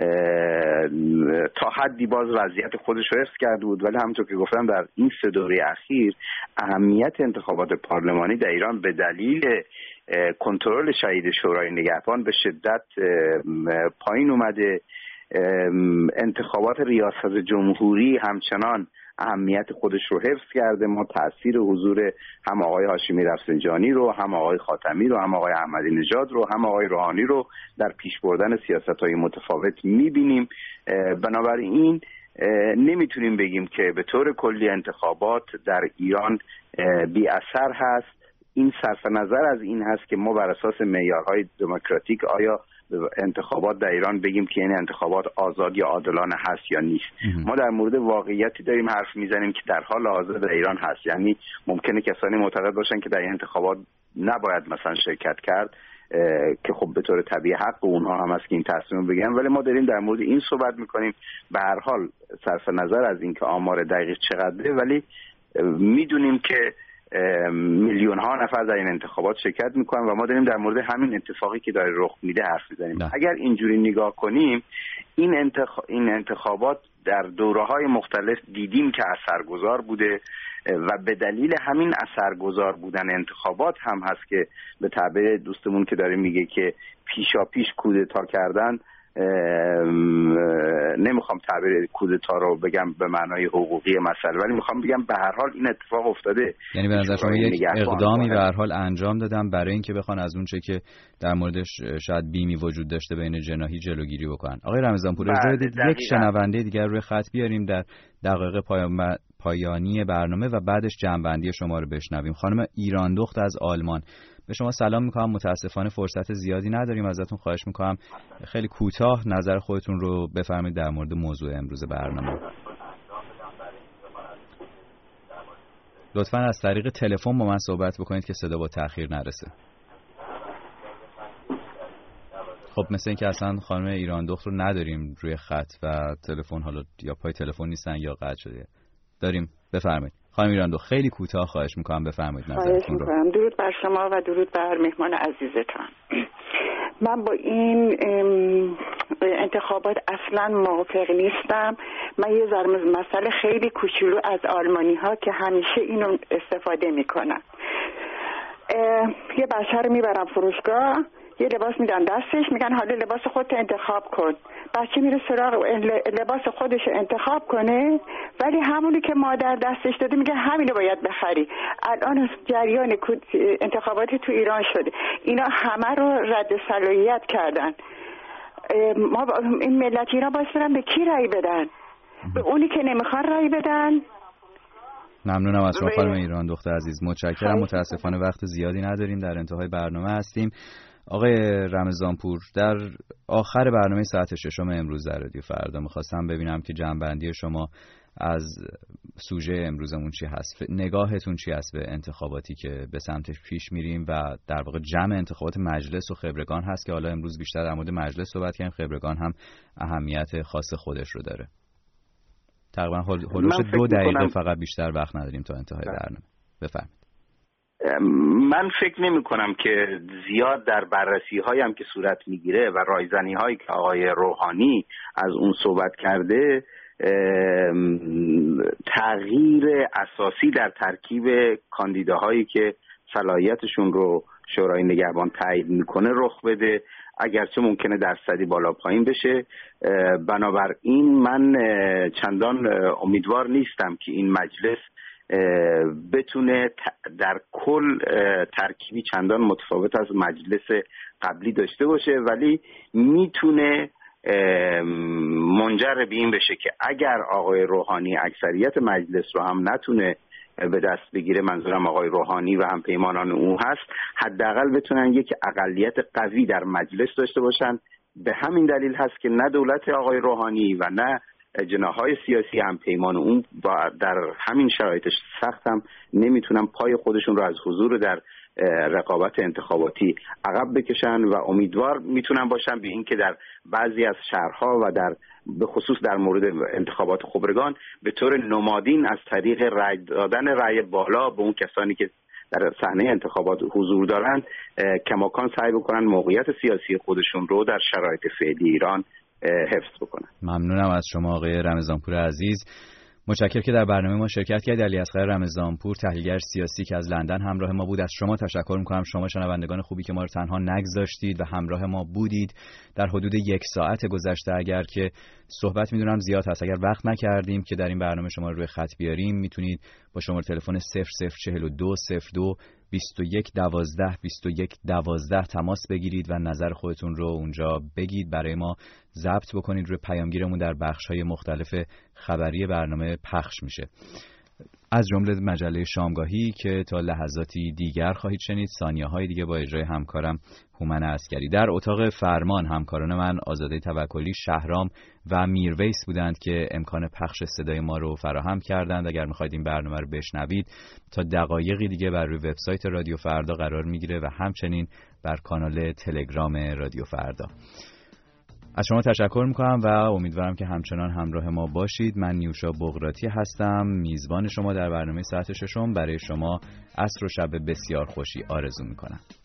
تا حدی باز وضعیت خودش رو حفظ کرده بود، ولی همونطور که گفتم در این سه دوره اخیر اهمیت انتخابات پارلمانی در ایران به دلیل کنترل شدید شورای نگهبان به شدت پایین اومده. انتخابات ریاست جمهوری همچنان اهمیت خودش رو حفظ کرده. ما تأثیر حضور هم آقای هاشمی رفسنجانی رو، هم آقای خاتمی رو، هم آقای احمدی نژاد رو، هم آقای روحانی رو در پیش بردن سیاست‌های متفاوت می‌بینیم. بنابراین نمیتونیم بگیم که به طور کلی انتخابات در ایران بی اثر هست. این صرف نظر از این هست که ما بر اساس معیارهای دموکراتیک آیا انتخابات در ایران بگیم که این انتخابات آزاد یا عادلانه هست یا نیست. ما در مورد واقعیتی داریم حرف میزنیم که در حال حاضر در ایران هست. یعنی ممکنه کسانی معتقد باشن که در این انتخابات نباید مثلا شرکت کرد، که خب به طور طبیعی حق اونها هم هست که این تصمیم بگیرن، ولی ما داریم در مورد این صحبت میکنیم. به هر حال صرف نظر از اینکه آمار دقیق چقدره، ولی میدونیم که میلیون ها نفر در این انتخابات شرکت میکنن و ما داریم در مورد همین اتفاقی که داره رخ میده حرف میزنیم. اگر اینجوری نگاه کنیم، این, انتخ... این انتخابات در دوره‌های مختلف دیدیم که اثرگذار بوده و به دلیل همین اثرگذار بودن انتخابات هم هست که به تعبیر دوستمون که داره میگه که پیشا پیش کودتا کردن. نمیخوام تعبیر کودتا رو بگم به معنای حقوقی مسئله، ولی میخوام بگم به هر حال این اتفاق افتاده. یعنی به نظر شما یک اقدامی به هر حال انجام دادن برای اینکه بخوان از اون چه که در موردش شاید بیمی وجود داشته بین جناحی جلوگیری بکنن. آقای رمضانپور، اجازه بدید یک شنونده دیگر روی خط بیاریم در دقایق پایان پایانی برنامه و بعدش جمع‌بندی شما رو بشنویم. خانم ایران دخت از آلمان، به شما سلام میکنم. متاسفانه فرصت زیادی نداریم، ازتون خواهش میکنم خیلی کوتاه نظر خودتون رو بفرمایید در مورد موضوع امروز برنامه. لطفاً از طریق تلفن با من صحبت بکنید که صدا با تأخیر نرسه. خب مثل اینکه اصلا خانم ایران دخت رو نداریم روی خط و تلفن حالا یا پای تلفن نیستن یا قطع شده. داریم، بفرمایید خانم ایران دخت. خیلی کوتاه خواهش میکنم بفرمایید نظرتون رو. درود بر شما و درود بر مهمان عزیزتان. من با این انتخابات اصلا موافق نیستم. من یه ذره مسئله خیلی کوچولو از آلمانی ها که همیشه اینو استفاده میکنن. یه بچه رو میبرن فروشگاه، یه لباس میدن دستش، میگن حالا لباس خودت انتخاب کن. بچه میره سراغ لباس خودش انتخاب کنه، ولی همونی که مادر دستش داده میگه همینو باید بخری. الان جریان انتخابات تو ایران شده، اینا همه رو رد صلاحیت کردن. ما این ملت ایران باید برن به کی رأی بدن؟ به اونی که نمیخوان رأی بدن. ممنونم از شما خانم ایران دخت عزیز، متشکرم. متاسفانه وقت زیادی نداریم، در انتهای برنامه هستیم. آقای رمضانپور، در آخر برنامه ساعت ششم امروز در رادیو فردا میخواستم ببینم که جنبندی شما از سوژه امروزمون چی هست، نگاهتون چی هست به انتخاباتی که به سمتش پیش میریم و در واقع جمع انتخابات مجلس و خبرگان هست که حالا امروز بیشتر در مورد مجلس صحبت کردیم، خبرگان هم اهمیت خاص خودش رو داره. تقریبا حدود دو دقیقه فقط، بیشتر وقت نداریم تا انتهای برنامه. بفرمایید. من فکر نمی کنم که زیاد در بررسی هایی هم که صورت میگیره و رایزنی هایی که آقای روحانی از اون صحبت کرده تغییر اساسی در ترکیب کاندیداهایی که صلاحیتشون رو شورای نگهبان تایید میکنه رخ بده، اگرچه ممکنه درصدی بالا پایین بشه. بنابراین من چندان امیدوار نیستم که این مجلس بتونه در کل ترکیبی چندان متفاوت از مجلس قبلی داشته باشه، ولی میتونه منجر به این بشه که اگر آقای روحانی اکثریت مجلس رو هم نتونه به دست بگیره، منظورم آقای روحانی و هم پیمانان او هست، حداقل بتونن یک اقلیت قوی در مجلس داشته باشن. به همین دلیل هست که نه دولت آقای روحانی و نه جناح‌های سیاسی هم پیمان اون با در همین شرایط سخت هم نمیتونن پای خودشون رو از حضور در رقابت انتخاباتی عقب بکشن و امیدوار میتونن باشن به این که در بعضی از شهرها و در به خصوص در مورد انتخابات خبرگان به طور نمادین از طریق رأی دادن رأی بالا به اون کسانی که در صحنه انتخابات حضور دارند کماکان سعی بکنن موقعیت سیاسی خودشون رو در شرایط فعلی ایران حفظ بکنن. ممنونم از شما آقای رمضانپور عزیز. متشکرم که در برنامه ما شرکت کردید. علیاصغر رمضانپور، تحلیلگر سیاسی که از لندن همراه ما بود. از شما تشکر می‌کنم. شما شنوندگان خوبی که ما رو تنها نگذاشتید و همراه ما بودید در حدود یک ساعت گذشته. اگر که صحبت می‌دونم زیاد هست، اگر وقت نکردیم که در این برنامه شما رو روی خط بیاریم، میتونید با شماره تلفن صفر صفر چهل و دو صفر دو بیست و یک دوازده بیست و یک دوازده تماس بگیرید و نظر خودتون رو اونجا بگید، برای ما ضبط بکنید، روی پیامگیرمون در بخش‌های مختلف خبری برنامه پخش میشه، از جمله مجله شامگاهی که تا لحظاتی دیگر خواهید شنید. ثانیه‌های دیگه با اجرای همکارم هومن عسکری. در اتاق فرمان همکاران من آزاده توکلی، شهرام و میرویس بودند که امکان پخش صدای ما رو فراهم کردند. اگر می‌خواید این برنامه رو بشنوید تا دقایقی دیگه بر روی وبسایت رادیو فردا قرار میگیره و همچنین بر کانال تلگرام رادیو فردا. از شما تشکر میکنم و امیدوارم که همچنان همراه ما باشید. من نیوشا بغراتی هستم، میزبان شما در برنامه ساعت ششم. برای شما عصر و شب بسیار خوشی آرزو میکنم.